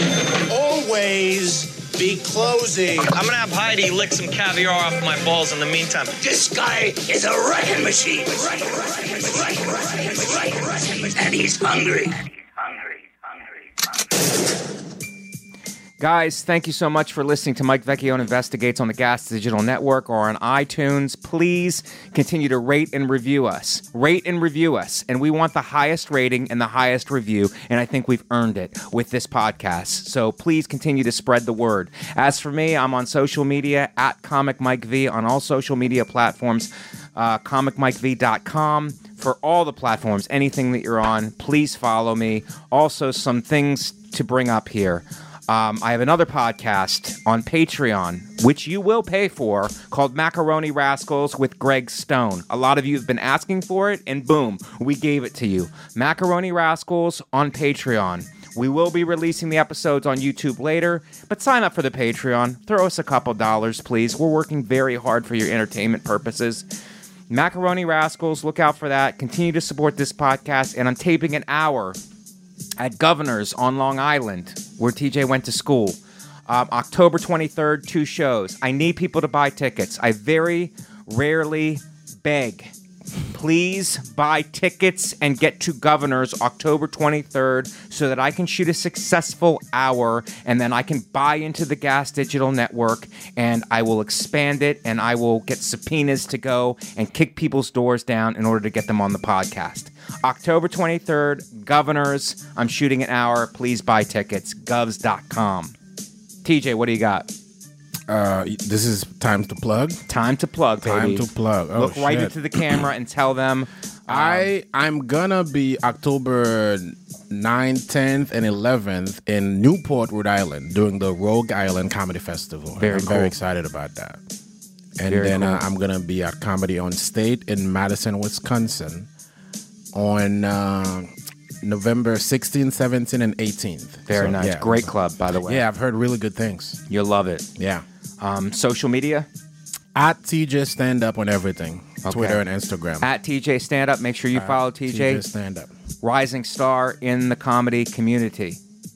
Always be closing. I'm gonna have Heidi lick some caviar off my balls in the meantime. This guy is a wrecking machine. Wrecking, wrecking, wrecking, wrecking, wrecking, wrecking, and he's hungry. And he's hungry, hungry, hungry. Guys, thank you so much for listening to Mike Vecchione Investigates on the Gas Digital Network or on iTunes. Please continue to rate and review us. Rate and review us. And we want the highest rating and the highest review, and I think we've earned it with this podcast. So please continue to spread the word. As for me, I'm on social media, at Comic Mike V, on all social media platforms, uh, comic mike v dot com. For all the platforms, anything that you're on, please follow me. Also, some things to bring up here. Um, I have another podcast on Patreon, which you will pay for, called Macaroni Rascals with Greg Stone. A lot of you have been asking for it, and boom, we gave it to you. Macaroni Rascals on Patreon. We will be releasing the episodes on YouTube later, but sign up for the Patreon. Throw us a couple dollars, please. We're working very hard for your entertainment purposes. Macaroni Rascals, look out for that. Continue to support this podcast, and I'm taping an hour at Governor's on Long Island, where T J went to school. Um, October twenty-third, two shows. I need people to buy tickets. I very rarely beg. Please buy tickets and get to Governor's October twenty-third so that I can shoot a successful hour, and then I can buy into the Gas Digital Network, and I will expand it, and I will get subpoenas to go and kick people's doors down in order to get them on the podcast. October twenty-third, Governor's. I'm shooting an hour. Please buy tickets. govs dot com. T J, what do you got? Uh, this is time to plug. Time to plug, baby. Time to plug. Oh, Look right shit. into the camera and tell them. Um, I I'm gonna be October ninth, tenth, and eleventh in Newport, Rhode Island, doing the Rogue Island Comedy Festival. Very I'm cool. very excited about that. And Very then cool. uh, I'm gonna be at Comedy on State in Madison, Wisconsin, on uh, November sixteenth, seventeenth, and eighteenth. Very So, nice. yeah. Great club, by the way. Yeah, I've heard really good things. You'll love it. Yeah. Um, social media? At T J Stand Up on everything. Okay. Twitter and Instagram. At T J Stand Up. Make sure you At follow T J. T J Stand Up. Rising star in the comedy community.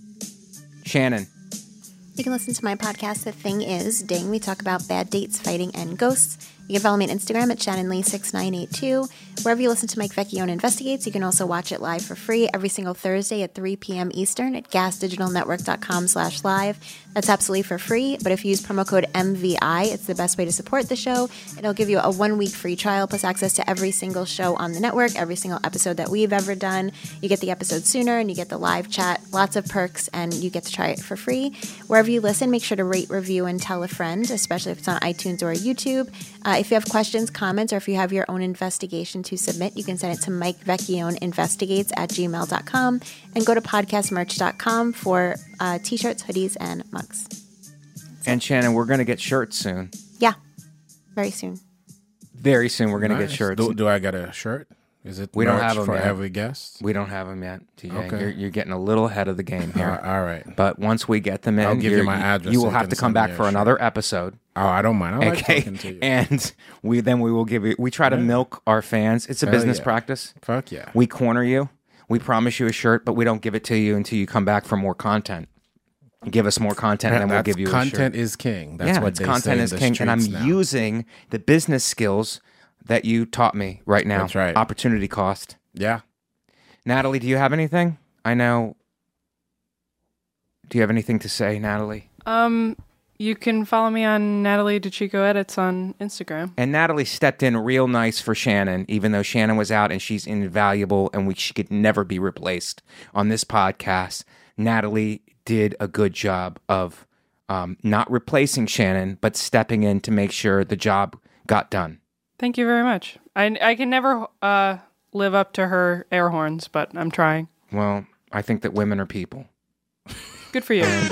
Shannon. You can listen to my podcast, The Thing Is, Ding. We talk about bad dates, fighting, and ghosts. You can follow me on Instagram at Shannon Lee six nine eight two. Wherever you listen to Mike Vecchione Investigates, you can also watch it live for free every single Thursday at three p.m. Eastern at gas digital network dot com slash live. That's absolutely for free, but if you use promo code M V I, it's the best way to support the show. It'll give you a one-week free trial plus access to every single show on the network, every single episode that we've ever done. You get the episode sooner, and you get the live chat, lots of perks, and you get to try it for free. Wherever you listen, make sure to rate, review, and tell a friend, especially if it's on iTunes or YouTube. Uh, if you have questions, comments, or if you have your own investigation to submit, you can send it to Mike Vecchione Investigates at gmail dot com and go to podcast merch dot com for uh, t-shirts, hoodies, and mugs. And Shannon, we're going to get shirts soon. Yeah, very soon. Very soon we're going to Nice. get shirts. Do, do I get a shirt? Is it We don't merch have 'em for yet. every guest? We don't have them yet, T J. Okay. You're, you're getting a little ahead of the game here. Uh, all right. But once we get them in, I'll give you you're- my address You so will you have can to come send back me a for shirt. another episode. Oh, I don't mind. I like Okay, talking to you. and we then we will give you. We try to milk our fans. It's a Hell business yeah. practice. Fuck yeah. We corner you. We promise you a shirt, but we don't give it to you until you come back for more content. You give us more content, and then we'll That's- give you a content shirt. is king. That's yeah, what it's they content say in is the king, and I'm streets now. using the business skills that you taught me right now. That's right. Opportunity cost. Yeah. Natalie, do you have anything? I know. Do you have anything to say, Natalie? Um, you can follow me on Natalie DeChico Edits on Instagram. And Natalie stepped in real nice for Shannon, even though Shannon was out and she's invaluable and we, she could never be replaced on this podcast. Natalie did a good job of um, not replacing Shannon, but stepping in to make sure the job got done. Thank you very much. I, I can never uh, live up to her air horns, but I'm trying. Well, I think that women are people. Good for you. And,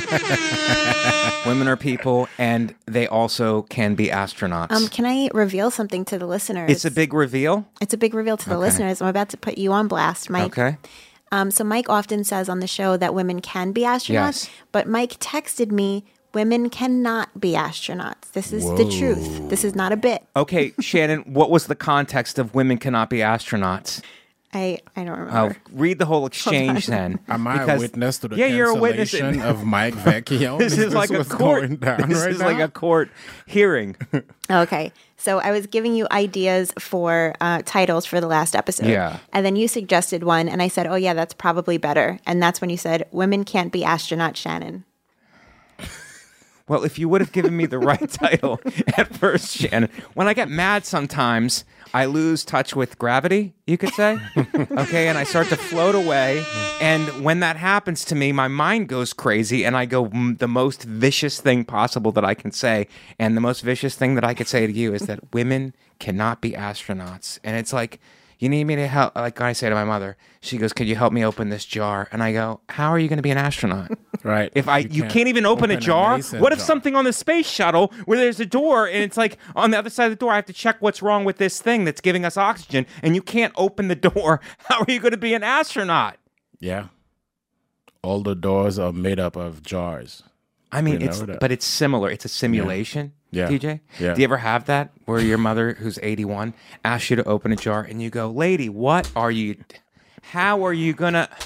um, women are people, and they also can be astronauts. Um, can I reveal something to the listeners? It's a big reveal? It's a big reveal to the Okay. listeners. I'm about to put you on blast, Mike. Okay. Um, so Mike often says on the show that women can be astronauts, Yes. but Mike texted me, women cannot be astronauts. This is the truth. This is not a bit. Okay, Shannon, what was the context of women cannot be astronauts? I, I don't remember. I'll read the whole exchange then. Am I because- a witness to the yeah, you're a witness. cancellation of Mike Vecchio? This is like a what's court. going down This right is now? like a court hearing. Okay. So I was giving you ideas for uh, titles for the last episode. Yeah. And then you suggested one, and I said, oh, yeah, that's probably better. And that's when you said, women can't be astronaut Shannon. Well, if you would have given me the right title at first, Shannon. When I get mad sometimes, I lose touch with gravity, you could say. Okay, and I start to float away. And when that happens to me, my mind goes crazy, and I go mm, the most vicious thing possible that I can say. And the most vicious thing that I could say to you is that women cannot be astronauts. And it's like, you need me to help. Like I say to my mother, she goes, could you help me open this jar? And I go, how are you going to be an astronaut? Right. If I, you, can't, even open, open a a jar. mason What if jar. something on the space shuttle where there's a door and it's like on the other side of the door, I have to check what's wrong with this thing that's giving us oxygen, and you can't open the door. How are you going to be an astronaut? Yeah. All the doors are made up of jars. I mean, We it's know that. but it's similar. It's a simulation. Yeah. T J? Yeah. Do you ever have that where your mother, who's eighty-one, asks you to open a jar and you go, lady, what are you, how are you going to,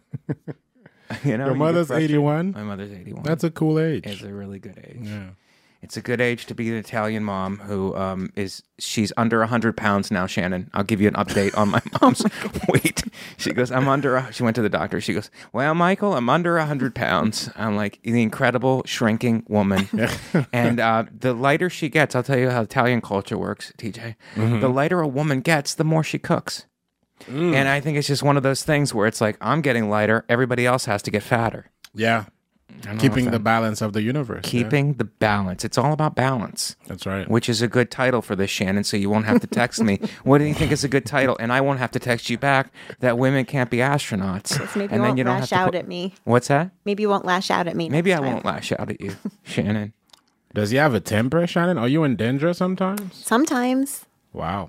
you know? Your you mother's get frustrated. eighty-one? My mother's eighty-one. That's a cool age. It's a really good age. Yeah. It's a good age to be an Italian mom who um, is, she's under one hundred pounds now, Shannon. I'll give you an update on my mom's weight. She goes, I'm under, a, she went to the doctor. She goes, well, Michael, I'm under one hundred pounds. I'm like, the incredible shrinking woman. And uh, the lighter she gets, I'll tell you how Italian culture works, T J. Mm-hmm. The lighter a woman gets, the more she cooks. Mm. And I think it's just one of those things where it's like, I'm getting lighter, everybody else has to get fatter. Yeah. don't know Keeping if the that- balance of the universe. yeah. Keeping the balance. It's all about balance. That's right. Which is a good title for this, Shannon, so you won't have to text me. What do you think is a good title? And I won't have to text you back that women can't be astronauts. So maybe and you won't don't lash have to out put- at me. What's that? Maybe you won't lash out at me. Maybe I next time. won't lash out at you, Shannon. Does he have a temper, Shannon? Are you in danger sometimes? Sometimes. Wow.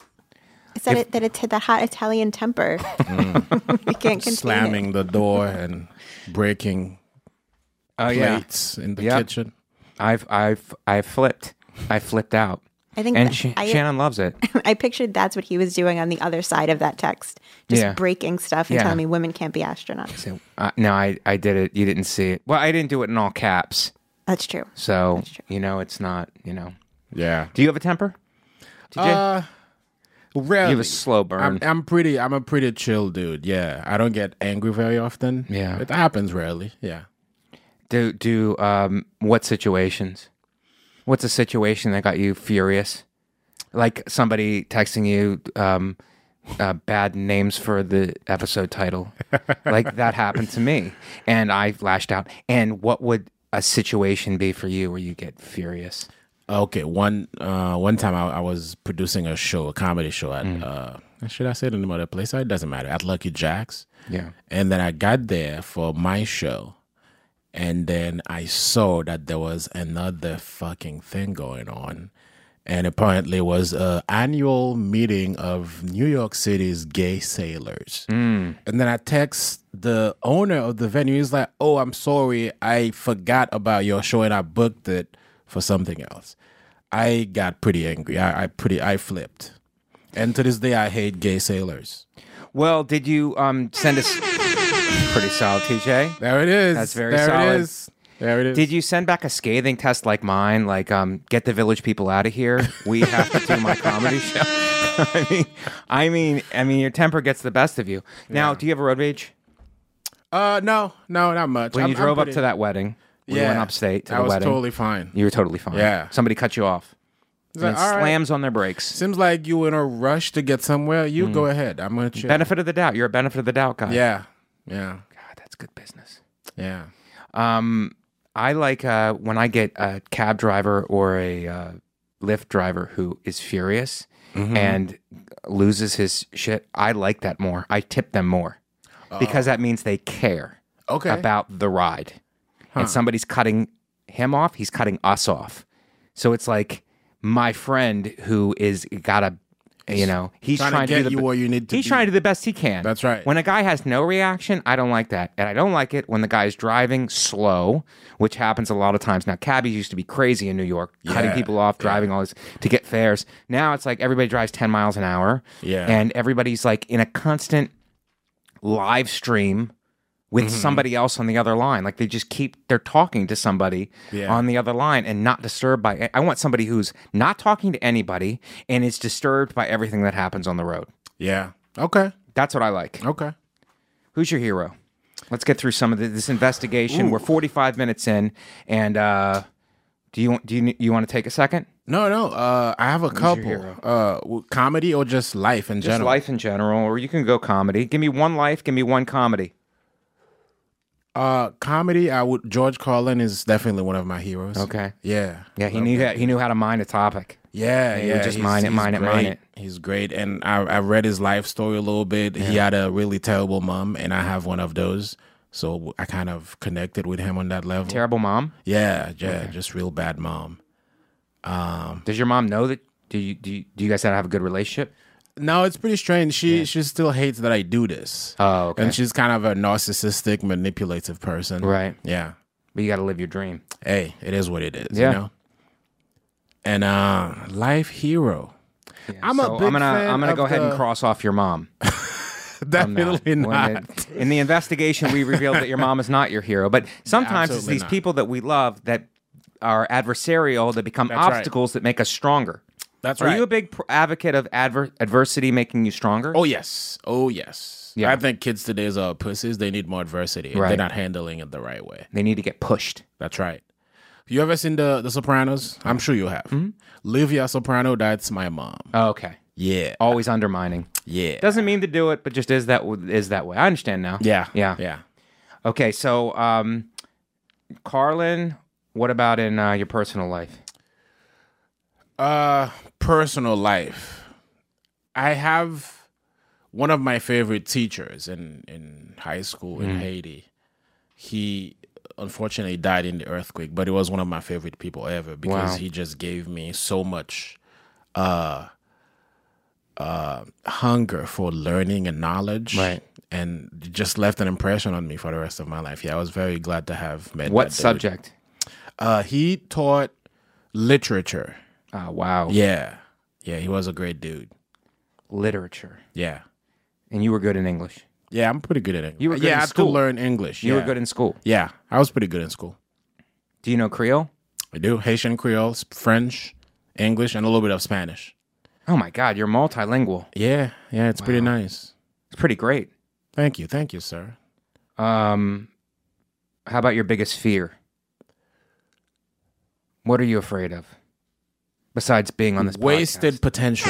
It's that, If- it, that, it, that hot Italian temper. you can't contain Slamming it. the door and breaking Oh yeah, plates in the Yep. kitchen. I've I've I've flipped. I flipped out. I think And that- Sh- I- Shannon loves it. I pictured that's what he was doing on the other side of that text. Just Yeah. breaking stuff and Yeah. telling me women can't be astronauts. So, uh, no, I I did it. You didn't see it. Well, I didn't do it in all caps. That's true. So true. you know, it's not. You know. Yeah. Do you have a temper? T J? Uh, rarely. You have a slow burn. I'm, I'm pretty. I'm a pretty chill dude. Yeah, I don't get angry very often. Yeah. it happens rarely. Yeah. Do do um what situations? What's a situation that got you furious? Like somebody texting you um uh, bad names for the episode title. Like that happened to me and I lashed out. And what would a situation be for you where you get furious? Okay. One uh, one time I, I was producing a show, a comedy show at uh, should I say the name of the place? It doesn't matter. At Lucky Jack's. Yeah. And then I got there for my show. And then I saw that there was another fucking thing going on. And apparently it was an annual meeting of New York City's gay sailors. Mm. And then I text the owner of the venue. He's like, oh, I'm sorry. I forgot about your show and I booked it for something else. I got pretty angry. I, I pretty I flipped. And to this day, I hate gay sailors. Well, did you um send us pretty solid, T J? There it is. That's very there solid. It is. There it is. Did you send back a scathing test like mine? Like, um, get the village people out of here. We have to do my comedy show. I mean, I mean, I mean, your temper gets the best of you. Now, do you have a road rage? Uh, no, no, not much. When I'm- you I'm drove up pretty- to that wedding, we Yeah. went upstate to I the was wedding. totally fine. You were totally fine. Yeah. Somebody cut you off. He's And like, all right. slams on their brakes. Seems like you in a rush to get somewhere. You go ahead. I'm gonna chill. Benefit of the doubt. You're a benefit of the doubt guy. Yeah, yeah. God, that's good business. Yeah. Um, I like uh, when I get a cab driver or a uh, Lyft driver who is furious mm-hmm. and loses his shit. I like that more. I tip them more oh. because that means they care okay. about the ride. Huh. And somebody's cutting him off, he's cutting us off. So it's like my friend who is got a, you know, he's trying, trying to, to, get do the you where you need to he's be. trying to do the best he can. That's right. When a guy has no reaction, I don't like that. And I don't like it when the guy is driving slow, which happens a lot of times. Now, cabbies used to be crazy in New York, yeah. cutting people off, driving yeah. all this to get fares. Now it's like everybody drives ten miles an hour. Yeah. And everybody's like in a constant live stream with mm-hmm. somebody else on the other line. Like they just keep, they're talking to somebody yeah. on the other line and not disturbed by, I want somebody who's not talking to anybody and is disturbed by everything that happens on the road. Yeah. Okay. That's what I like. Okay. Who's your hero? Let's get through some of the, this investigation. Ooh. We're forty-five minutes in, and uh, do you do you you want to take a second? No, no. Uh, I have a Who's couple. Uh, comedy or just life in just general? Just life in general, or you can go comedy. Give me one life. Give me one comedy. Uh, comedy. I would. George Carlin is definitely one of my heroes. Okay. Yeah. Yeah. He knew that. He knew how to mine a topic. Yeah, yeah. He would just mine it, mine it, great. mine it. He's great, and I, I read his life story a little bit. Yeah. He had a really terrible mom, and I have one of those, so I kind of connected with him on that level. Terrible mom? Yeah, yeah, okay. Just real bad mom. Um, Does your mom know that? Do you do you, do you guys have a good relationship? No, it's pretty strange. She yeah. she still hates that I do this. Oh, okay. And she's kind of a narcissistic, manipulative person. Right. Yeah. But you got to live your dream. Hey, it is what it is. Yeah. You know. And uh, life hero. Yeah, I'm so a big I'm gonna fan I'm gonna of go ahead the... and cross off your mom. Definitely not. It, in the investigation, we revealed that your mom is not your hero. But sometimes Absolutely it's these not. people that we love that are adversarial that become That's obstacles right. that make us stronger. That's are right. you a big pr- advocate of adver- adversity making you stronger? Oh yes. Oh yes. Yeah. I think kids today are pussies. They need more adversity. Right. They're not handling it the right way. They need to get pushed. That's right. You ever seen the The Sopranos? I'm sure you have. Mm-hmm. Livia Soprano, that's my mom. Oh, okay. Yeah. Always undermining. Yeah. Doesn't mean to do it, but just is that is that way. I understand now. Yeah. Yeah. Yeah. Okay, so um, Carlin, what about in uh, your personal life? Uh, personal life. I have one of my favorite teachers in, in high school in mm. Haiti. He unfortunately died in the earthquake, but he was one of my favorite people ever because wow. he just gave me so much uh, uh, hunger for learning and knowledge. Right. And just left an impression on me for the rest of my life. Yeah, I was very glad to have met What that dude. subject? Uh, he taught literature. Oh, wow. Yeah. Yeah, he was a great dude. Literature. Yeah. And you were good in English. Yeah, I'm pretty good at English. You were good yeah, in I had school. to learn English. You yeah. were good in school. Yeah, I was pretty good in school. Do you know Creole? I do. Haitian Creole, French, English, and a little bit of Spanish. Oh, my God. You're multilingual. Yeah. Yeah, it's wow. pretty nice. It's pretty great. Thank you. Thank you, sir. Um, how about your biggest fear? What are you afraid of? Besides being on this Wasted podcast? potential.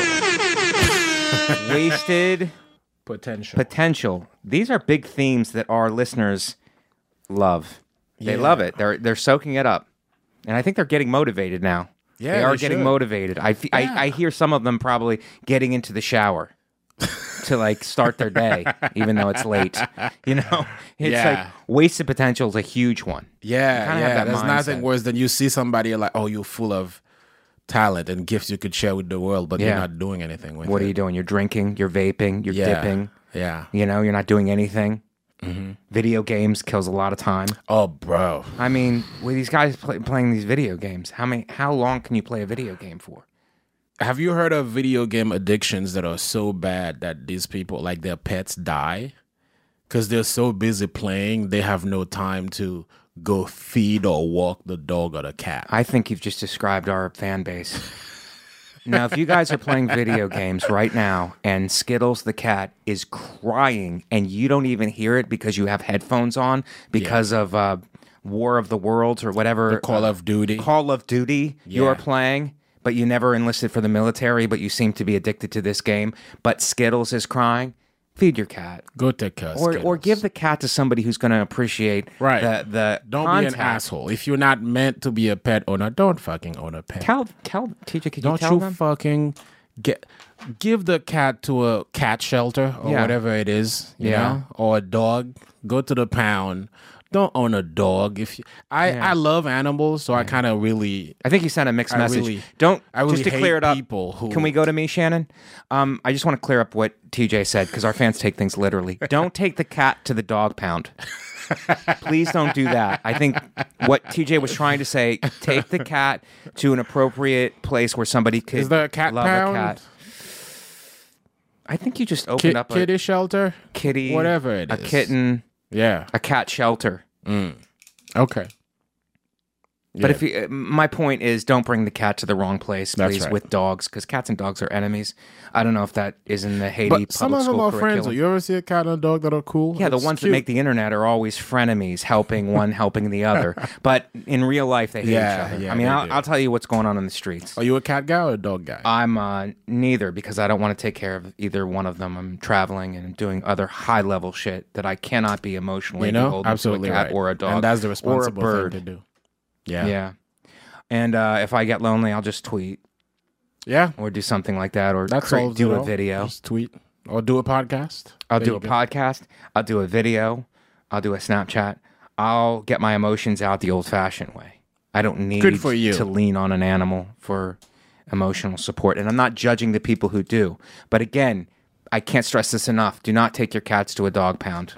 Wasted potential. Potential. These are big themes that our listeners love. They Yeah. love it. They're they're soaking it up. And I think they're getting motivated now. Yeah, they are they getting should. motivated. I, fe- Yeah. I I hear some of them probably getting into the shower to like start their day, even though it's late. You know, it's Yeah. like wasted potential is a huge one. Yeah, kinda yeah. have that There's mindset. nothing worse than you see somebody you're like, oh, you're full of talent and gifts you could share with the world, but Yeah. you're not doing anything with What it. are you doing? You're drinking, you're vaping, you're Yeah. dipping. Yeah. You know, you're not doing anything. Mm-hmm. Video games kills a lot of time. Oh, bro. I mean, with these guys play, playing these video games, how many? How long can you play a video game for? Have you heard of video game addictions that are so bad that these people, like their pets, die? Because they're so busy playing, they have no time to go feed or walk the dog or the cat. I think you've just described our fan base. Now, if you guys are playing video games right now and Skittles the cat is crying and you don't even hear it because you have headphones on because yeah. of uh, War of the Worlds or whatever. The Call uh, of Duty. Call of Duty Yeah. you're playing, but you never enlisted for the military, but you seem to be addicted to this game, but Skittles is crying, feed your cat. Go take care of Or, or Skittles. give the cat to somebody who's going to appreciate Right. the, the Don't contact. be an asshole. If you're not meant to be a pet owner, don't fucking own a pet. Tell, tell, T J, could you Don't tell you them? fucking get give the cat to a cat shelter or Yeah. whatever it is, you Yeah. know, or a dog. Go to the pound. Don't own a dog. If you, I Yeah. I love animals, so I kind of really I think you sent a mixed I message. really- Don't I really just to hate clear it up. people who- Can we go to me, Shannon? Um, I just want to clear up what T J said because our fans take things literally. Don't take the cat to the dog pound. Please don't do that. I think what T J was trying to say: take the cat to an appropriate place where somebody could Is there a cat love pound? a cat. I think you just opened Kid, up a kitty shelter, kitty, whatever it a is. kitten, Yeah. a cat shelter. Okay. But Yeah. if you, uh, my point is, don't bring the cat to the wrong place, That's please, right. with dogs, because cats and dogs are enemies. I don't know if that is in the Haiti But public some of them school are friends. curriculum. You ever see a cat and a dog that are cool? Yeah, the It's ones cute. that make the internet are always frenemies, helping one, helping the other. But in real life, they hate Yeah, each other. yeah, I mean, they I'll, do. I'll tell you what's going on in the streets. Are you a cat guy or a dog guy? I'm uh, neither because I don't want to take care of either one of them. I'm traveling and doing other high level shit that I cannot be emotionally you know, beholden absolutely to a cat right. or a dog and that's the or a responsible bird. thing to do. Yeah. Yeah. And uh, if I get lonely, I'll just tweet. Yeah. Or do something like that, or That cre- solves do it a all. video. Just tweet or do a podcast. I'll There do you a go. podcast. I'll do a video. I'll do a Snapchat. I'll get my emotions out the old-fashioned way. I don't need Good for you. to lean on an animal for emotional support, and I'm not judging the people who do. But again, I can't stress this enough: do not take your cats to a dog pound.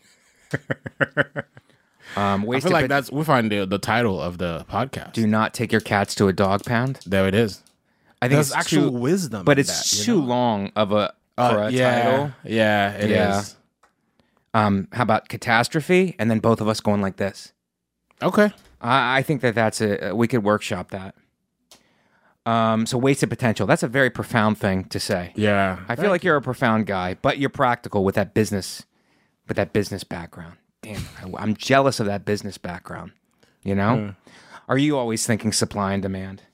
um, I wasted feel like pot- that's we find the, the title of the podcast. Do not take your cats to a dog pound. There it is. I think There's it's actual too, wisdom but in it's that, you too know? long of a for Uh, a yeah, title. yeah, it is. Yeah. Um, how about catastrophe? And then both of us going like this. Okay. I, I think that that's a we could workshop that. Um, so wasted potential. That's a very profound thing to say. Yeah. I feel like you're a profound guy, but you're practical with that business, with that business background. Damn, I, I'm jealous of that business background. You know, Mm. are you always thinking supply and demand?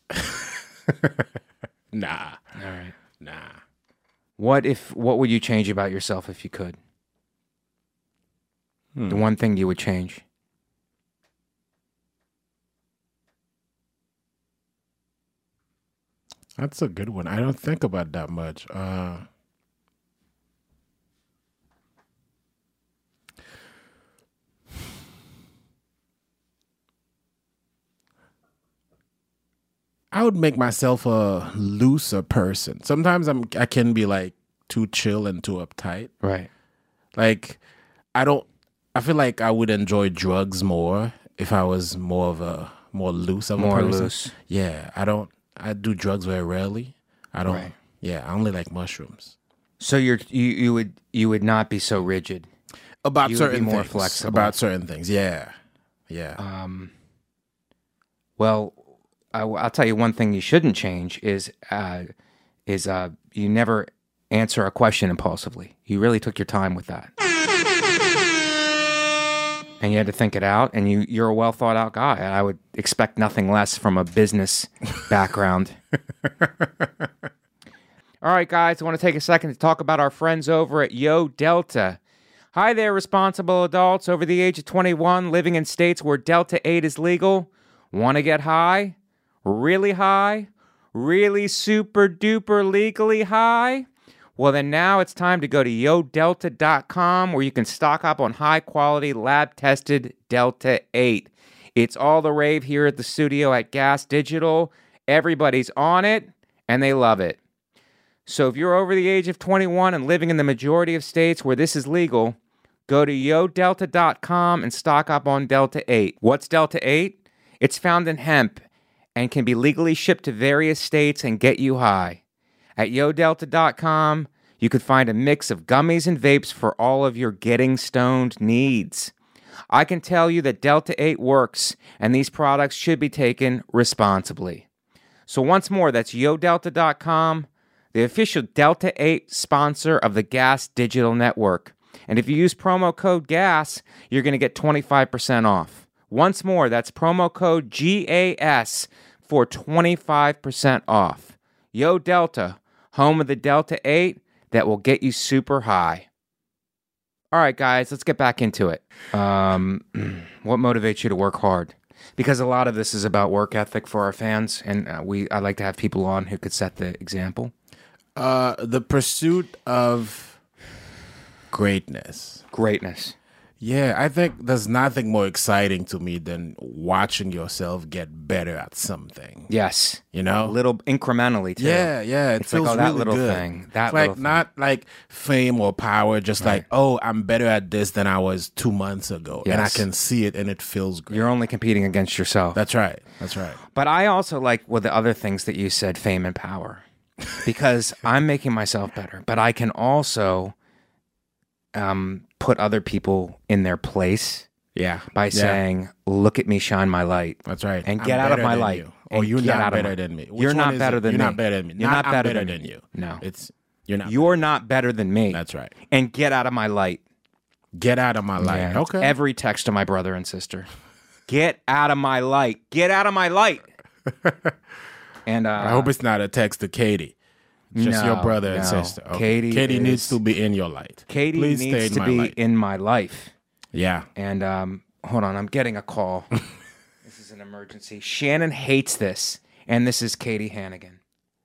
Nah. All right. Nah. What if? What would you change about yourself if you could? Hmm. The one thing you would change. That's a good one. I don't think about that much. Uh, I would make myself a looser person. Sometimes I'm I can be like too chill and too uptight. Right. Like I don't I feel like I would enjoy drugs more if I was more of a more loose of More a person. loose. Yeah, I don't I do drugs very rarely. I don't Right. Yeah, I only like mushrooms. So you're you, you would you would not be so rigid. About You would be certain more things. flexible. About certain things. Yeah. Yeah. Um, well, I, will tell you one thing you shouldn't change is uh, is uh, you never answer a question impulsively. You really took your time with that, and you had to think it out. And you you're a well thought out guy. And I would expect nothing less from a business background. All right, guys, I want to take a second to talk about our friends over at Yo Delta. Hi there, responsible adults over the age of twenty-one living in states where Delta eight is legal. Want to get high? Really high? Really super duper legally high? Well, then now it's time to go to yo delta dot com where you can stock up on high quality lab tested Delta eight. It's all the rave here at the studio at Gas Digital. Everybody's on it and they love it. So if you're over the age of twenty-one and living in the majority of states where this is legal, go to yo delta dot com and stock up on Delta eight. What's Delta eight? It's found in hemp and can be legally shipped to various states and get you high. At yo delta dot com, you could find a mix of gummies and vapes for all of your getting stoned needs. I can tell you that Delta eight works, and these products should be taken responsibly. So once more, that's yo delta dot com, the official Delta eight sponsor of the Gas Digital Network. And if you use promo code GAS, you're going to get twenty-five percent off. Once more, that's promo code G A S for twenty-five percent off. Yo Delta, home of the Delta eight that will get you super high. All right, guys, let's get back into it. Um, what motivates you to work hard? Because a lot of this is about work ethic for our fans, and uh, we I like to have people on who could set the example. Uh, the pursuit of greatness. Greatness. Yeah, I think there's nothing more exciting to me than watching yourself get better at something. Yes. You know? A little incrementally, too. Yeah, yeah. It it's feels like, oh, that really little good. thing. That it's little like thing. not like fame or power, just Right. like, oh, I'm better at this than I was two months ago. And I Yes. can see it and it feels great. You're only competing against yourself. That's right. That's right. But I also like with the other things that you said, fame and power, because I'm making myself better. But I can also um, put other people in their place. Yeah. By Yeah. saying, "Look at me, shine my light." That's right. And I'm get out of better my than light. you. Or And you're get not out of better my- than me. Which You're one not is better it? than you're me. not better than me. You're not I'm better better than than me. you. No. It's you're not. You're not better than me. That's right. And get out of my light. Get out of my light. Yeah. Okay. Every text to my brother and sister. Get out of my light. Get out of my light. And uh, I hope it's not a text to Katie. Just no, your brother and no. sister. Okay. Katie, Katie is, needs to be in your light. Katie Please stay needs in to my be light. in my life. Yeah. And um, hold on, I'm getting a call. This is an emergency. Shannon hates this, and this is Katie Hannigan.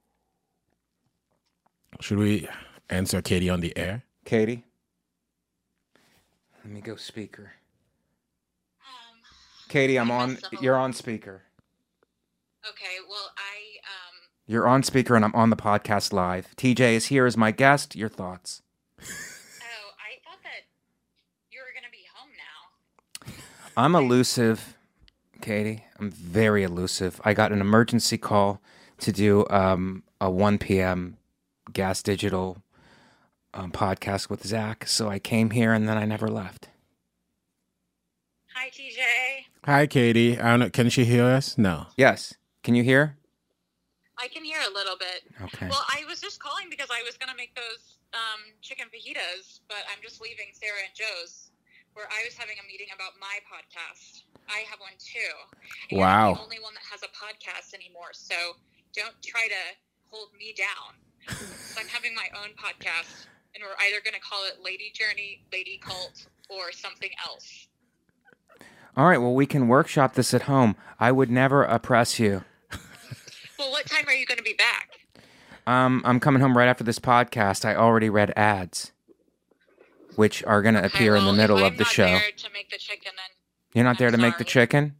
Should we answer Katie on the air? Katie, let me go speaker. Um, Katie, I'm I on. messed up a You're lot. on speaker. Okay, well, I, um, You're on speaker, and I'm on the podcast live. T J is here as my guest. Your thoughts? oh, I thought that you were going to be home now. I'm elusive, Katie. I'm very elusive. I got an emergency call to do um, a one p.m. Gas Digital um, podcast with Zach, so I came here and then I never left. Hi, T J. Hi, Katie. I don't know. Can she hear us? No. Yes. Can you hear? I can hear a little bit. Okay. Well, I was just calling because I was going to make those um, chicken fajitas, but I'm just leaving Sarah and Joe's, where I was having a meeting about my podcast. I have one too. And Wow. I'm the only one that has a podcast anymore, so don't try to hold me down. So I'm having my own podcast, and we're either going to call it Lady Journey, Lady Cult, or something else. All right. Well, we can workshop this at home. I would never oppress you. Well, what time are you going to be back? Um, I'm coming home right after this podcast. I already read ads, which are going to Okay, appear in well, the middle if of I'm the not show. there to make the chicken, then You're not I'm there to make the sorry. chicken?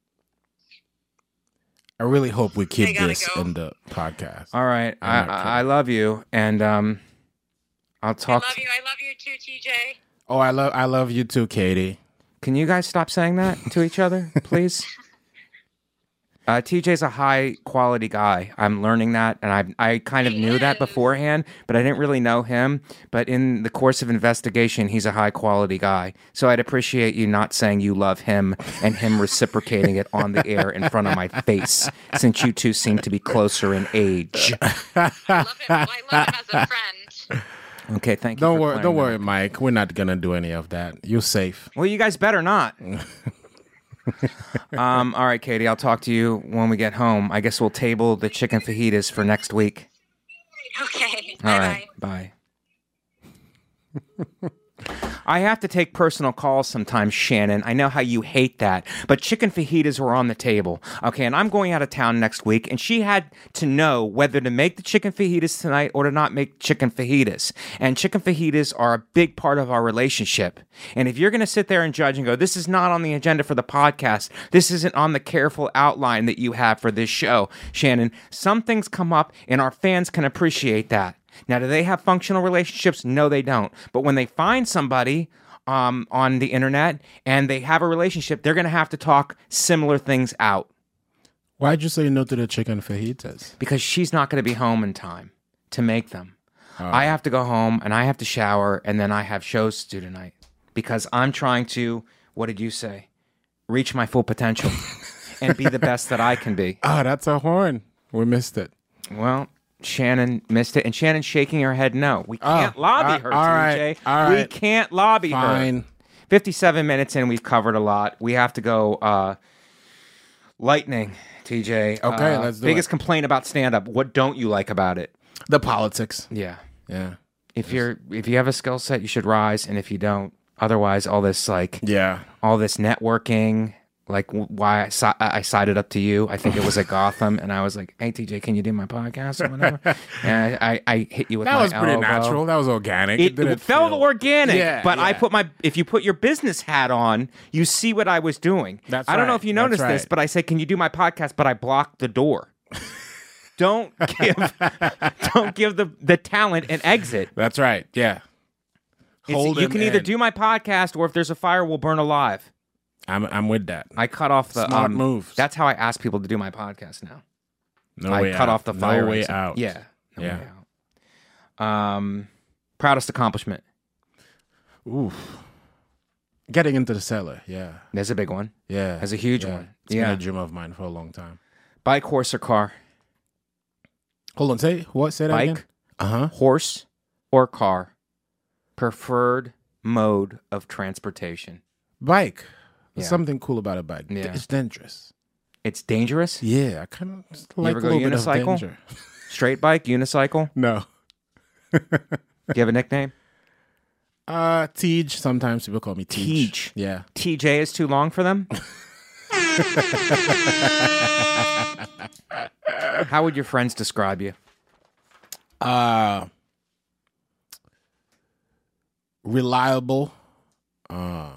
I really hope we I keep gotta this go. in the podcast. All right. I, I'm not I, I love you, and um, I'll I talk. love you. I love you too, T J. Oh, I love I love you too, Katie. Can you guys stop saying that to each other, please? Uh, T J's a high quality guy. I'm learning that, and I I kind of He knew that is. beforehand, but I didn't really know him. But in the course of investigation, he's a high quality guy. So I'd appreciate you not saying you love him and him reciprocating it on the air in front of my face, since you two seem to be closer in age. I love him. I love him as a friend. Okay, thank you. Don't for worry, playing don't that. worry, Mike. We're not gonna do any of that. You're safe. Well, you guys better not. um, all right, Katie, I'll talk to you when we get home. I guess we'll table the chicken fajitas for next week. Okay. All Bye right, bye. bye. I have to take personal calls sometimes, Shannon. I know how you hate that. But chicken fajitas were on the table. Okay, and I'm going out of town next week, and she had to know whether to make the chicken fajitas tonight or to not make chicken fajitas. And chicken fajitas are a big part of our relationship. And if you're going to sit there and judge and go, this is not on the agenda for the podcast, this isn't on the careful outline that you have for this show, Shannon, some things come up, and our fans can appreciate that. Now, do they have functional relationships? No, they don't. But when they find somebody um, on the internet and they have a relationship, they're going to have to talk similar things out. Why'd you say no to the chicken fajitas? Because she's not going to be home in time to make them. Oh. I have to go home and I have to shower and then I have shows to do tonight. Because I'm trying to, what did you say? Reach my full potential and be the best that I can be. Oh, that's a horn. We missed it. Well, Shannon missed it, and Shannon's shaking her head no. We can't Oh, lobby uh, her, all T right, J. all We right. can't lobby Fine. her. fifty-seven minutes in, we've covered a lot. We have to go uh, lightning, T J. Okay, Uh, let's do biggest it. complaint about stand-up. What don't you like about it? The politics. Yeah. Yeah. If you're if you have a skill set, you should rise, and if you don't, otherwise, all this like yeah, all this networking. Like why I, si- I sided up to you. I think it was at Gotham, and I was like, "Hey, T J, can you do my podcast or whatever?" And I, I, I hit you with that my was pretty elbow. natural. That was organic. It, it, it felt feel... organic, yeah, but yeah. I put my. If you put your business hat on, you see what I was doing. That's I don't know right. if you That's noticed right. this, but I said, "Can you do my podcast?" But I blocked the door. Don't give, don't give the the talent an exit. That's right. Yeah. It's, Hold you him can either in. do my podcast, or if there's a fire, we'll burn alive. I'm I'm with that. I cut off the Smart um, moves. That's how I ask people to do my podcast now. No I way cut out. off the fire. No way exit. out. Yeah. No Yeah. way out. Um, proudest accomplishment. Oof. Getting into the cellar. Yeah. There's a big one. Yeah. That's a huge yeah. one. It's yeah. been a dream of mine for a long time. Bike, horse, or car? Hold on. Say what? Say that Bike, again. Uh huh. horse, or car? Preferred mode of transportation. Bike. There's Yeah. something cool about a bike. Yeah. It's dangerous. It's dangerous? Yeah. I kind of like ever a go little bit of unicycle? danger. Straight bike, unicycle? No. Do you have a nickname? Uh, Tej. Sometimes people call me Tej. Tej. Yeah. T J is too long for them? How would your friends describe you? Uh, reliable, uh,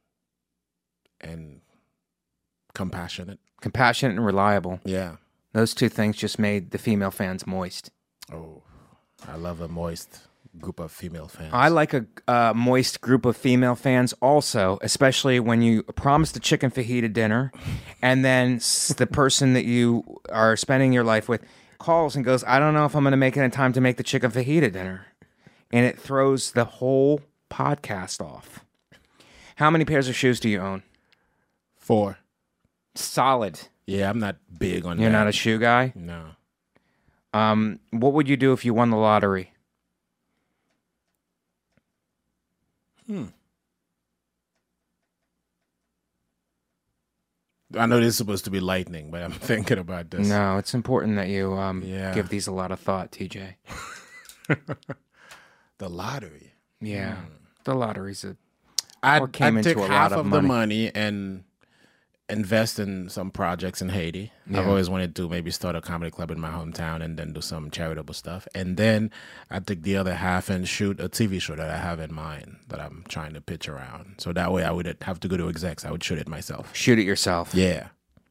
and compassionate. Compassionate and reliable. Yeah. Those two things just made the female fans moist. Oh, I love a moist group of female fans. I like a uh, moist group of female fans also, especially when you promise the chicken fajita dinner and then s- the person that you are spending your life with calls and goes, I don't know if I'm going to make it in time to make the chicken fajita dinner. And it throws the whole podcast off. How many pairs of shoes do you own? Four. Solid. Yeah, I'm not big on You're that. not a shoe guy? No. Um, what would you do if you won the lottery? Hmm. I know this is supposed to be lightning, but I'm thinking about this. No, it's important that you um, Yeah. give these a lot of thought, T J. The lottery. Yeah, the lottery's a I'd, or came I'd into take a half lot of of the money. money and invest in some projects in Haiti. Yeah. I've always wanted to maybe start a comedy club in my hometown and then do some charitable stuff. And then I'd take the other half and shoot a T V show that I have in mind that I'm trying to pitch around. So that way I would have to go to execs. I would shoot it myself. Shoot it yourself. Yeah.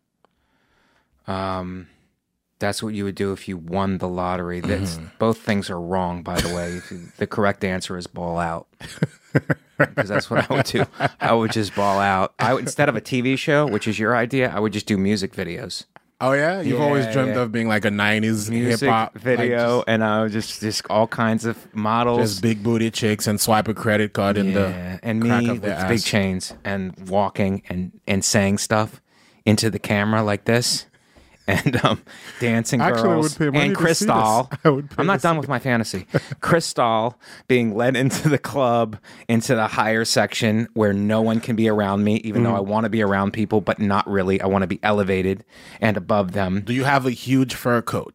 Um, that's what you would do if you won the lottery. That's Mm-hmm. both things are wrong, by the way. If you- the correct answer is ball out, because that's what I would do. I would just ball out. I would, instead of a T V show, which is your idea, I would just do music videos. Oh, yeah? You've Yeah, always dreamt yeah. of being like a nineties Music hip-hop video, like and uh, just just all kinds of models. just, just big booty chicks and swipe a credit card in yeah, the and crack me of with their big ass. chains and walking and and saying stuff into the camera like this, and um, dancing Actually, I girls would pay money and to see this. Cristal. I would pay I'm not to done see with my fantasy. Cristal being led into the club, into the higher section where no one can be around me, even Mm-hmm. though I want to be around people, but not really. I want to be elevated and above them. Do you have a huge fur coat?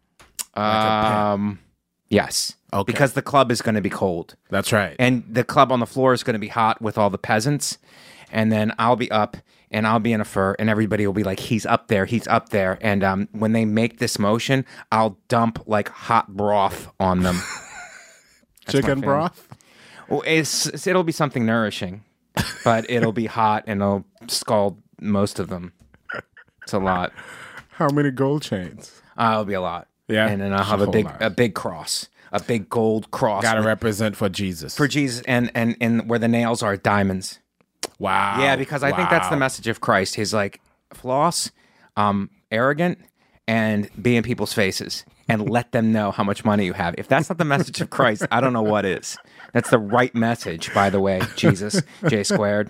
Um, yes. Okay. Because the club is going to be cold. That's right. And the club on the floor is going to be hot with all the peasants. And then I'll be up and I'll be in a fur and everybody will be like, he's up there, he's up there. And um, when they make this motion, I'll dump like hot broth on them. That's my Chicken fan. broth? Well, it's, it's- it'll be something nourishing, but it'll be hot and it'll scald most of them. It's a lot. How many gold chains? Uh, it'll be a lot. Yeah, And then I'll it's a have a whole big lot. a big cross, a big gold cross. Gotta with- represent for Jesus. for Jesus, and, and, and where the nails are diamonds. wow. Yeah, because I think that's the Wow. message of Christ. He's like, floss, um, arrogant, and be in people's faces and let them know how much money you have. If that's not the message of Christ, I don't know what is. That's the right message, by the way, Jesus, J squared.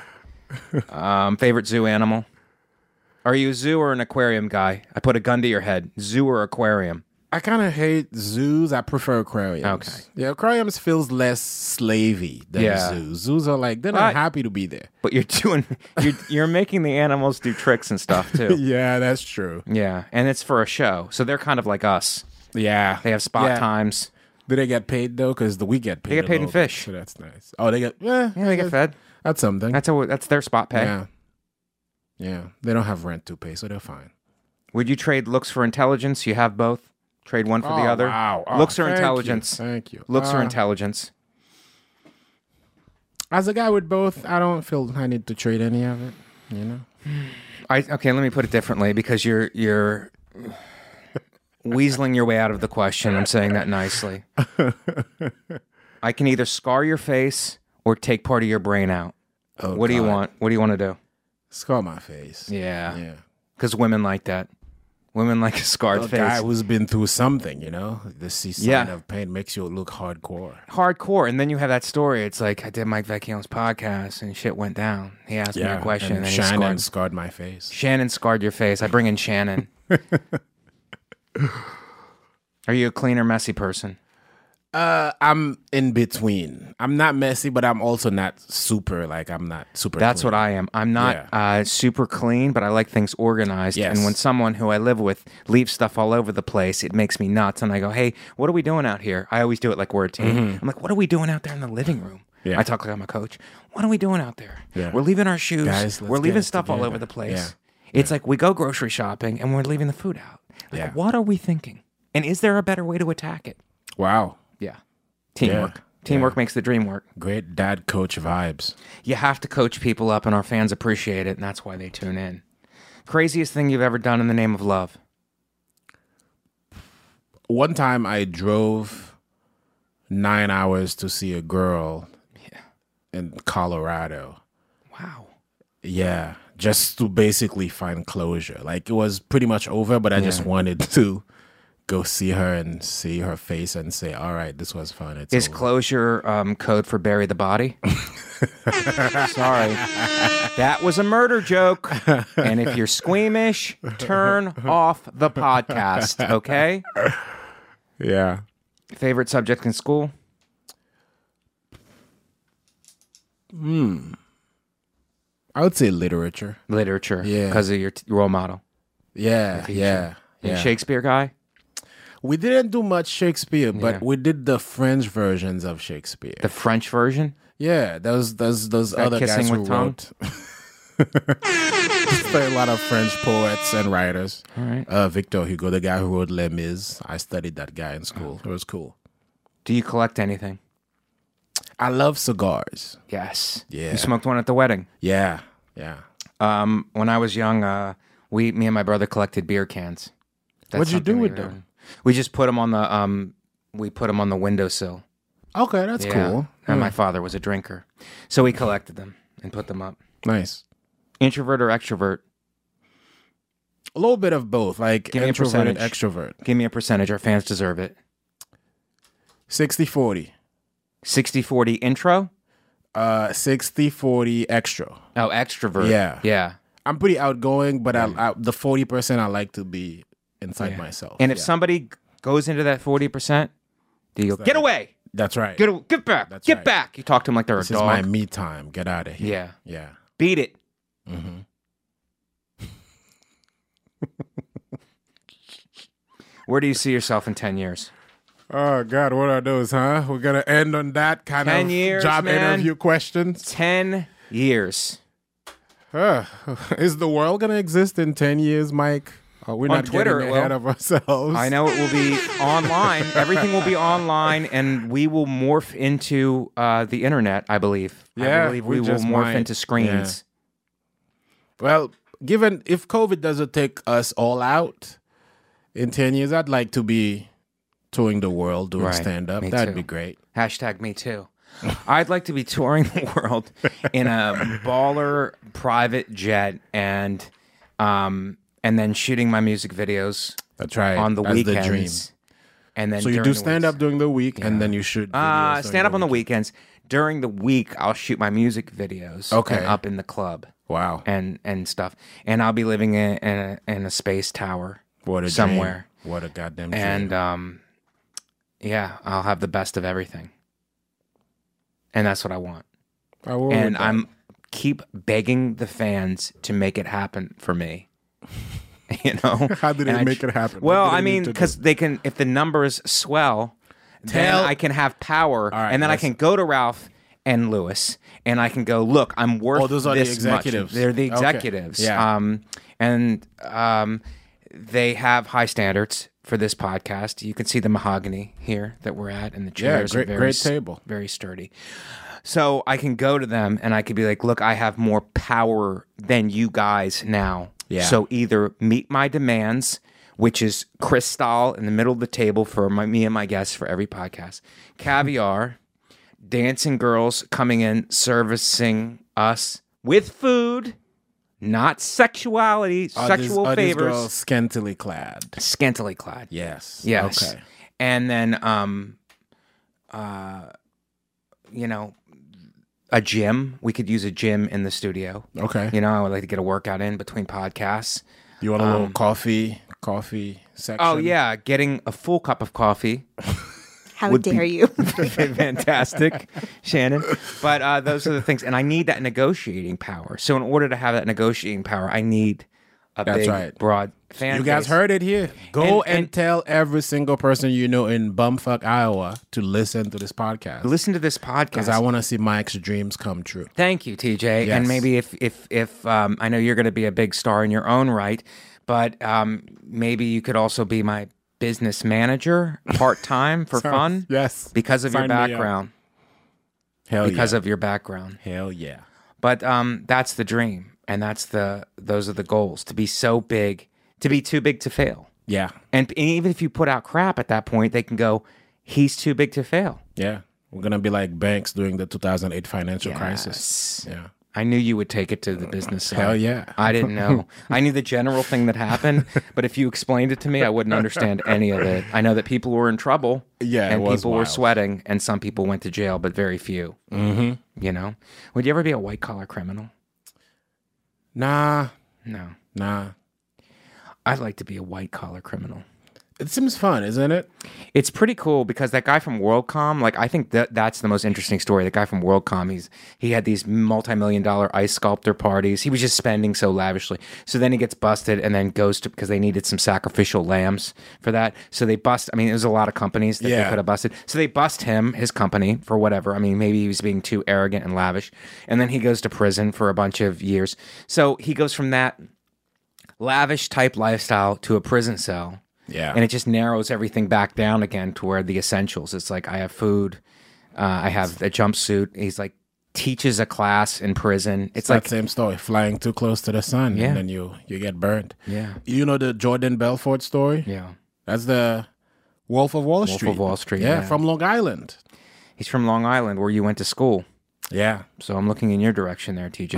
Um, favorite zoo animal? Are you a zoo or an aquarium guy? I put a gun to your head. Zoo or aquarium? I kind of hate zoos. I prefer aquariums. Okay. Yeah, aquariums feels less slavey than Yeah. zoos. Zoos are like, they're But- not happy to be there. But you're doing, you're, you're making the animals do tricks and stuff too. Yeah, that's true. Yeah, and it's for a show, so they're kind of like us. Yeah. They have spot Yeah. times. Do they get paid though? Because the we get paid. They get a paid in little bit, fish. so that's nice. Oh, they get. Eh, Yeah, they get fed. That's something. That's a, that's their spot pay. Yeah. Yeah. They don't have rent to pay, so they're fine. Would you trade looks for intelligence? You have both. Trade one for the Oh, other. wow. Oh, looks or thank you. intelligence? Thank you. Looks or Uh, intelligence? As a guy with both, I don't feel I need to trade any of it. You know. I okay. Let me put it differently because you're you're weaseling your way out of the question. I'm saying that nicely. I can either scar your face or take part of your brain out. Oh, what do you God. want? What do you want to do? Scar my face. Yeah. Yeah. Because women like that. Women like a scarred A face. guy who's been through something, you know, the see sign Yeah. of pain makes you look hardcore. Hardcore. And then you have that story. It's like, I did Mike Vecchione's podcast and shit went down. He asked me a question. and And, he Shannon scarred, scarred my face. Shannon scarred your face. I bring in Shannon. Are you a clean or messy person? Uh, I'm in between. I'm not messy, but I'm also not super. Like I'm not super. That's clean. what I am. I'm not uh, super clean, but I like things organized. Yes. And when someone who I live with leaves stuff all over the place, it makes me nuts. And I go, hey, what are we doing out here? I always do it like we're a team. Mhm. I'm like, what are we doing out there in the living room? Yeah. I talk like I'm a coach. What are we doing out there? Yeah. We're leaving our shoes. Guys, let's we're get leaving it stuff all together. over the place. Yeah. It's like we go grocery shopping and we're leaving the food out. Like, Yeah. what are we thinking? And is there a better way to attack it? Wow. Yeah. Teamwork. Yeah. Teamwork Yeah. makes the dream work. Great dad coach vibes. You have to coach people up, and our fans appreciate it, and that's why they tune in. Craziest thing you've ever done in the name of love? One time I drove nine hours to see a girl in Colorado. Wow. Yeah, just to basically find closure. Like it was pretty much over, but I just Yeah. wanted to go see her and see her face and say, all right, this was fun. It's Is over. closure um, code for bury the body? Sorry. That was a murder joke. And if you're squeamish, turn off the podcast, okay? Yeah. Favorite subject in school? Hmm. I would say literature. Literature. Yeah. Because of your t- role model. Yeah, teacher. yeah, And yeah. Shakespeare guy? We didn't do much Shakespeare, but Yeah. we did the French versions of Shakespeare. The French version? Yeah, those those those That other guys kissing who with tongue? wrote. A lot of French poets and writers. All right. Uh, Victor Hugo, the guy who wrote Les Mis. I studied that guy in school. It was cool. Do you collect anything? I love cigars. Yes. Yeah. You smoked one at the wedding? Yeah, yeah. Um, when I was young, uh, we, me and my brother collected beer cans. What'd you do something with we them? done. We just put them on the um, we put them on the windowsill. Okay, that's Yeah. cool. And Yeah. my father was a drinker, so we collected them and put them up. Nice. Introvert or extrovert? A little bit of both, like Give me a introverted, percentage. extrovert. Give me a percentage. Our fans deserve it. sixty forty. sixty forty intro? Uh, sixty forty extra. Oh, extrovert. Yeah. Yeah. I'm pretty outgoing, but I, I, the forty percent I like to be inside Yeah. myself. And if Yeah. somebody goes into that forty percent, do you go, get away? That's right. Get, a- get back. That's get right. back. You talk to them like they're This a is dog. my me time. Get out of here. Yeah. Yeah. Beat it. Mm-hmm. Where do you see yourself in ten years? Oh God, what are those, huh? We're gonna end on that kind ten of years, job man. interview questions. ten years. Uh, is the world gonna exist in ten years, Mike? Are we On not Twitter, getting it ahead will. of ourselves? I know it will be online. Everything will be online, and we will morph into uh, the internet, I believe. Yeah, I believe we, we will just morph might. into screens. Well, given if COVID doesn't take us all out in ten years, I'd like to be touring the world doing Right. stand up. Me That'd too. be great. Hashtag me too. I'd like to be touring the world in a baller private jet and um and then shooting my music videos That's right. on the That's the weekends. dream. And then So you during do the stand weeks. up during the week, and then you shoot. Uh, videos during stand up on the weekend. weekends. During the week, I'll shoot my music videos. Okay. and up in the club. Wow. And and stuff. And I'll be living in, in, a, in a space tower What a somewhere. Dream. What a goddamn dream. And um, yeah, I'll have the best of everything. And that's what I want. I will and with that. I'm keep begging the fans to make it happen for me. You know, How do they And I make tr- it happen? What Well, do they I need mean, to do? because they can, if the numbers swell, then Tell- I can have power, right, and then I listen. can go to Ralph and Lewis, and I can go, look, I'm worth Oh, those are the this much. executives. They're the Okay. executives. Yeah. Um, and um, they have high standards for this podcast. You can see the mahogany here that we're at, and the Yeah, chairs great- are very, great s- table. very sturdy. So I can go to them, and I could be like, look, I have more power than you guys now. Yeah. So either meet my demands, which is Cristal in the middle of the table for my, me and my guests for every podcast, caviar, dancing girls coming in, servicing us with food, not sexuality, Are sexual these, are these favors. girls scantily clad? Scantily clad. Yes. Yes. Okay. And then, um, uh, you know, a gym. We could use a gym in the studio. Okay. You know, I would like to get a workout in between podcasts. You want a little Um, coffee, coffee section? Oh, yeah. Getting a full cup of coffee. How would dare be you? fantastic, Shannon. But uh, those are the things. And I need that negotiating power. So in order to have that negotiating power, I need a That's big, right. broad fan You guys base. heard it here. Go And- and, and- tell every single person you know in bumfuck Iowa to listen to this podcast. Listen to this podcast. Because I want to see Mike's dreams come true. Thank you, T J. Yes. And maybe if if if um, I know you're going to be a big star in your own right, but um, maybe you could also be my business manager part time for Sounds- fun. yes. because of Sign your me up. background. Hell because yeah. of your background. Hell yeah. But um, that's the dream, and that's the those are the goals: to be so big, to be too big to fail. Yeah. And, and even if you put out crap at that point, they can go, "He's too big to fail." Yeah. We're going to be like banks during the two thousand eight financial crisis. Yeah. I knew you would take it to the business side. Hell yeah. I didn't know. I knew the general thing that happened, but if you explained it to me, I wouldn't understand any of it. I know that people were in trouble. Yeah, it and was people were wild. sweating, and some people went to jail, but very few. Mm-hmm. You know? Would you ever be a white-collar criminal? Nah. No. Nah. I'd like to be a white-collar criminal. It seems fun, isn't it? It's pretty cool because that guy from WorldCom, like I think that that's the most interesting story. The guy from WorldCom, he's he had these multi-million dollar ice sculptor parties. He was just spending so lavishly. So then he gets busted and then goes to because they needed some sacrificial lambs for that. So they bust. I mean, there's a lot of companies that Yeah. they could have busted. So they bust him, his company, for whatever. I mean, maybe he was being too arrogant and lavish. And then he goes to prison for a bunch of years. So he goes from that lavish type lifestyle to a prison cell. Yeah. And it just narrows everything back down again to where the essentials. It's like I have food, uh, I have a jumpsuit. He's like teaches a class in prison. It's that like same story, flying too close to the sun, Yeah. and then you you get burned. Yeah. You know the Jordan Belfort story? Yeah. That's the Wolf of Wall Wolf Street. of Wall Street, Yeah, yeah. from Long Island. He's from Long Island, where you went to school. Yeah. So I'm looking in your direction there, T J.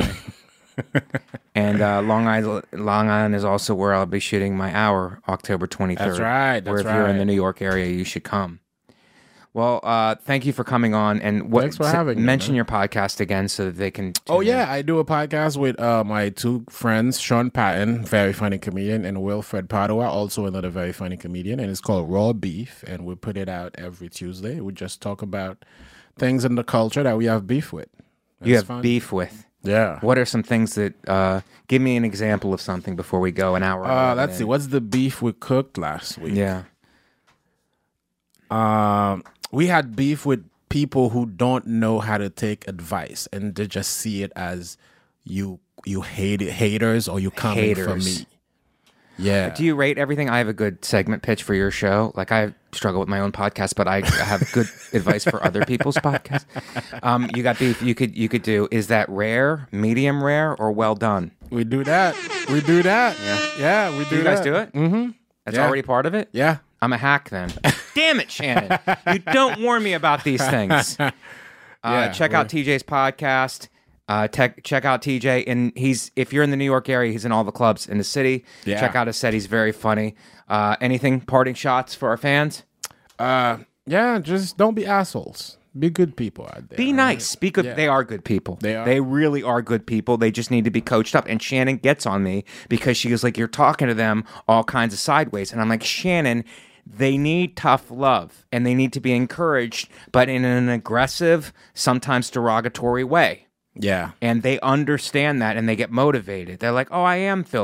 And uh, Long Island, Long Island is also where I'll be shooting my hour, October twenty-third. That's right, that's where if you're in right. the New York area, you should come. Well, uh, thank you for coming on. And what, Thanks for s- having me, mention man. your podcast again so that they can. Oh tune in. yeah, I do a podcast with uh, my two friends, Sean Patton, very funny comedian, and Wilfred Padua, also another very funny comedian, and it's called Raw Beef, and we put it out every Tuesday. We just talk about things in the culture that we have beef with. You It's have fun. beef with. Yeah. What are some things that? Uh, give me an example of something before we go an hour. Uh, eleven let's in. see. What's the beef we cooked last week? Yeah. Um, we had beef with people who don't know how to take advice, and they just see it as you you hate it, haters, or you coming for Haters. me. Yeah. Do you rate everything? I have a good segment pitch for your show. Like I struggle with my own podcast, but I have good advice for other people's podcasts. Um, you got beef. You could you could do. Is that rare, medium rare, or well done? We do that. We do that. Yeah. Yeah, we do Do you guys that. do it? Mm-hmm. That's Yeah. already part of it. Yeah. I'm a hack then. Damn it, Shannon! You don't warn me about these things. Uh, Yeah, check out T J's podcast. Uh, tech, check out T J, and he's if you're in the New York area, he's in all the clubs in the city. Yeah. Check out his set; he's very funny. Uh, anything parting shots for our fans? Uh, yeah, just don't be assholes. Be good people out there. Be all nice. right? Be good. Yeah. They are good people. They are. They really are good people. They just need to be coached up. And Shannon gets on me because she goes like, "You're talking to them all kinds of sideways," and I'm like, Shannon. They need tough love, and they need to be encouraged, but in an aggressive, sometimes derogatory way. Yeah. And they understand that, and they get motivated. They're like, "Oh, I am filthy."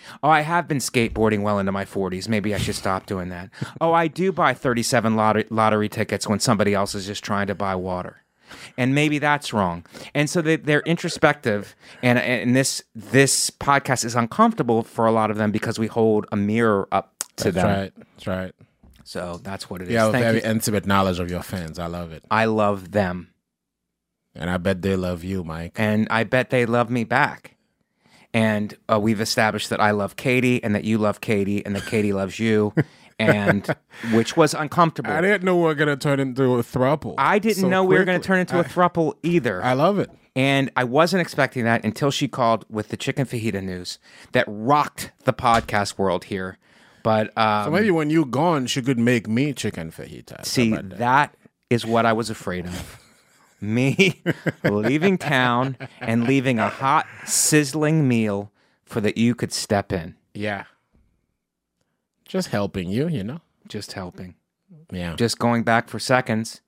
Oh, I have been skateboarding well into my forties. Maybe I should stop doing that. Oh, I do buy thirty-seven lottery, lottery tickets when somebody else is just trying to buy water. And maybe that's wrong. And so they, they're introspective, and, and this this podcast is uncomfortable for a lot of them because we hold a mirror up to that's them. That's right. That's right. So that's what it is. You have a Thank very you. intimate knowledge of your fans. I love it. I love them. And I bet they love you, Mike. And I bet they love me back. And uh, we've established that I love Katie and that you love Katie and that Katie loves you. And which was uncomfortable. I didn't know we were going to turn into a throuple. I didn't so know we were going to quickly. turn into a throuple either. I love it. And I wasn't expecting that until she called with the chicken fajita news that rocked the podcast world here. But um, So maybe when you're gone, she could make me chicken fajita. see, How about that is what I was afraid of. Me leaving town and leaving a hot, sizzling meal for that you could step in. Yeah. Just helping you, you know? Just helping. Yeah. Just going back for seconds.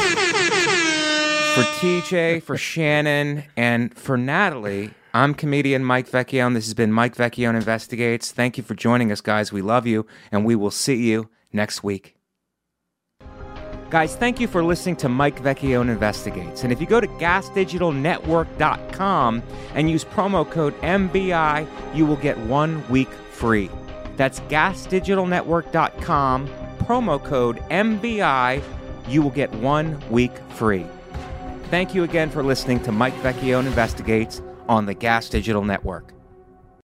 For T J, for Shannon, and for Natalie, I'm comedian Mike Vecchione. This has been Mike Vecchione Investigates. Thank you for joining us, guys. We love you, and we will see you next week. Guys, thank you for listening to Mike Vecchione Investigates. And if you go to gas digital network dot com and use promo code M B I, you will get one week free. That's gas digital network dot com, promo code M B I, you will get one week free. Thank you again for listening to Mike Vecchione Investigates on the Gas Digital Network.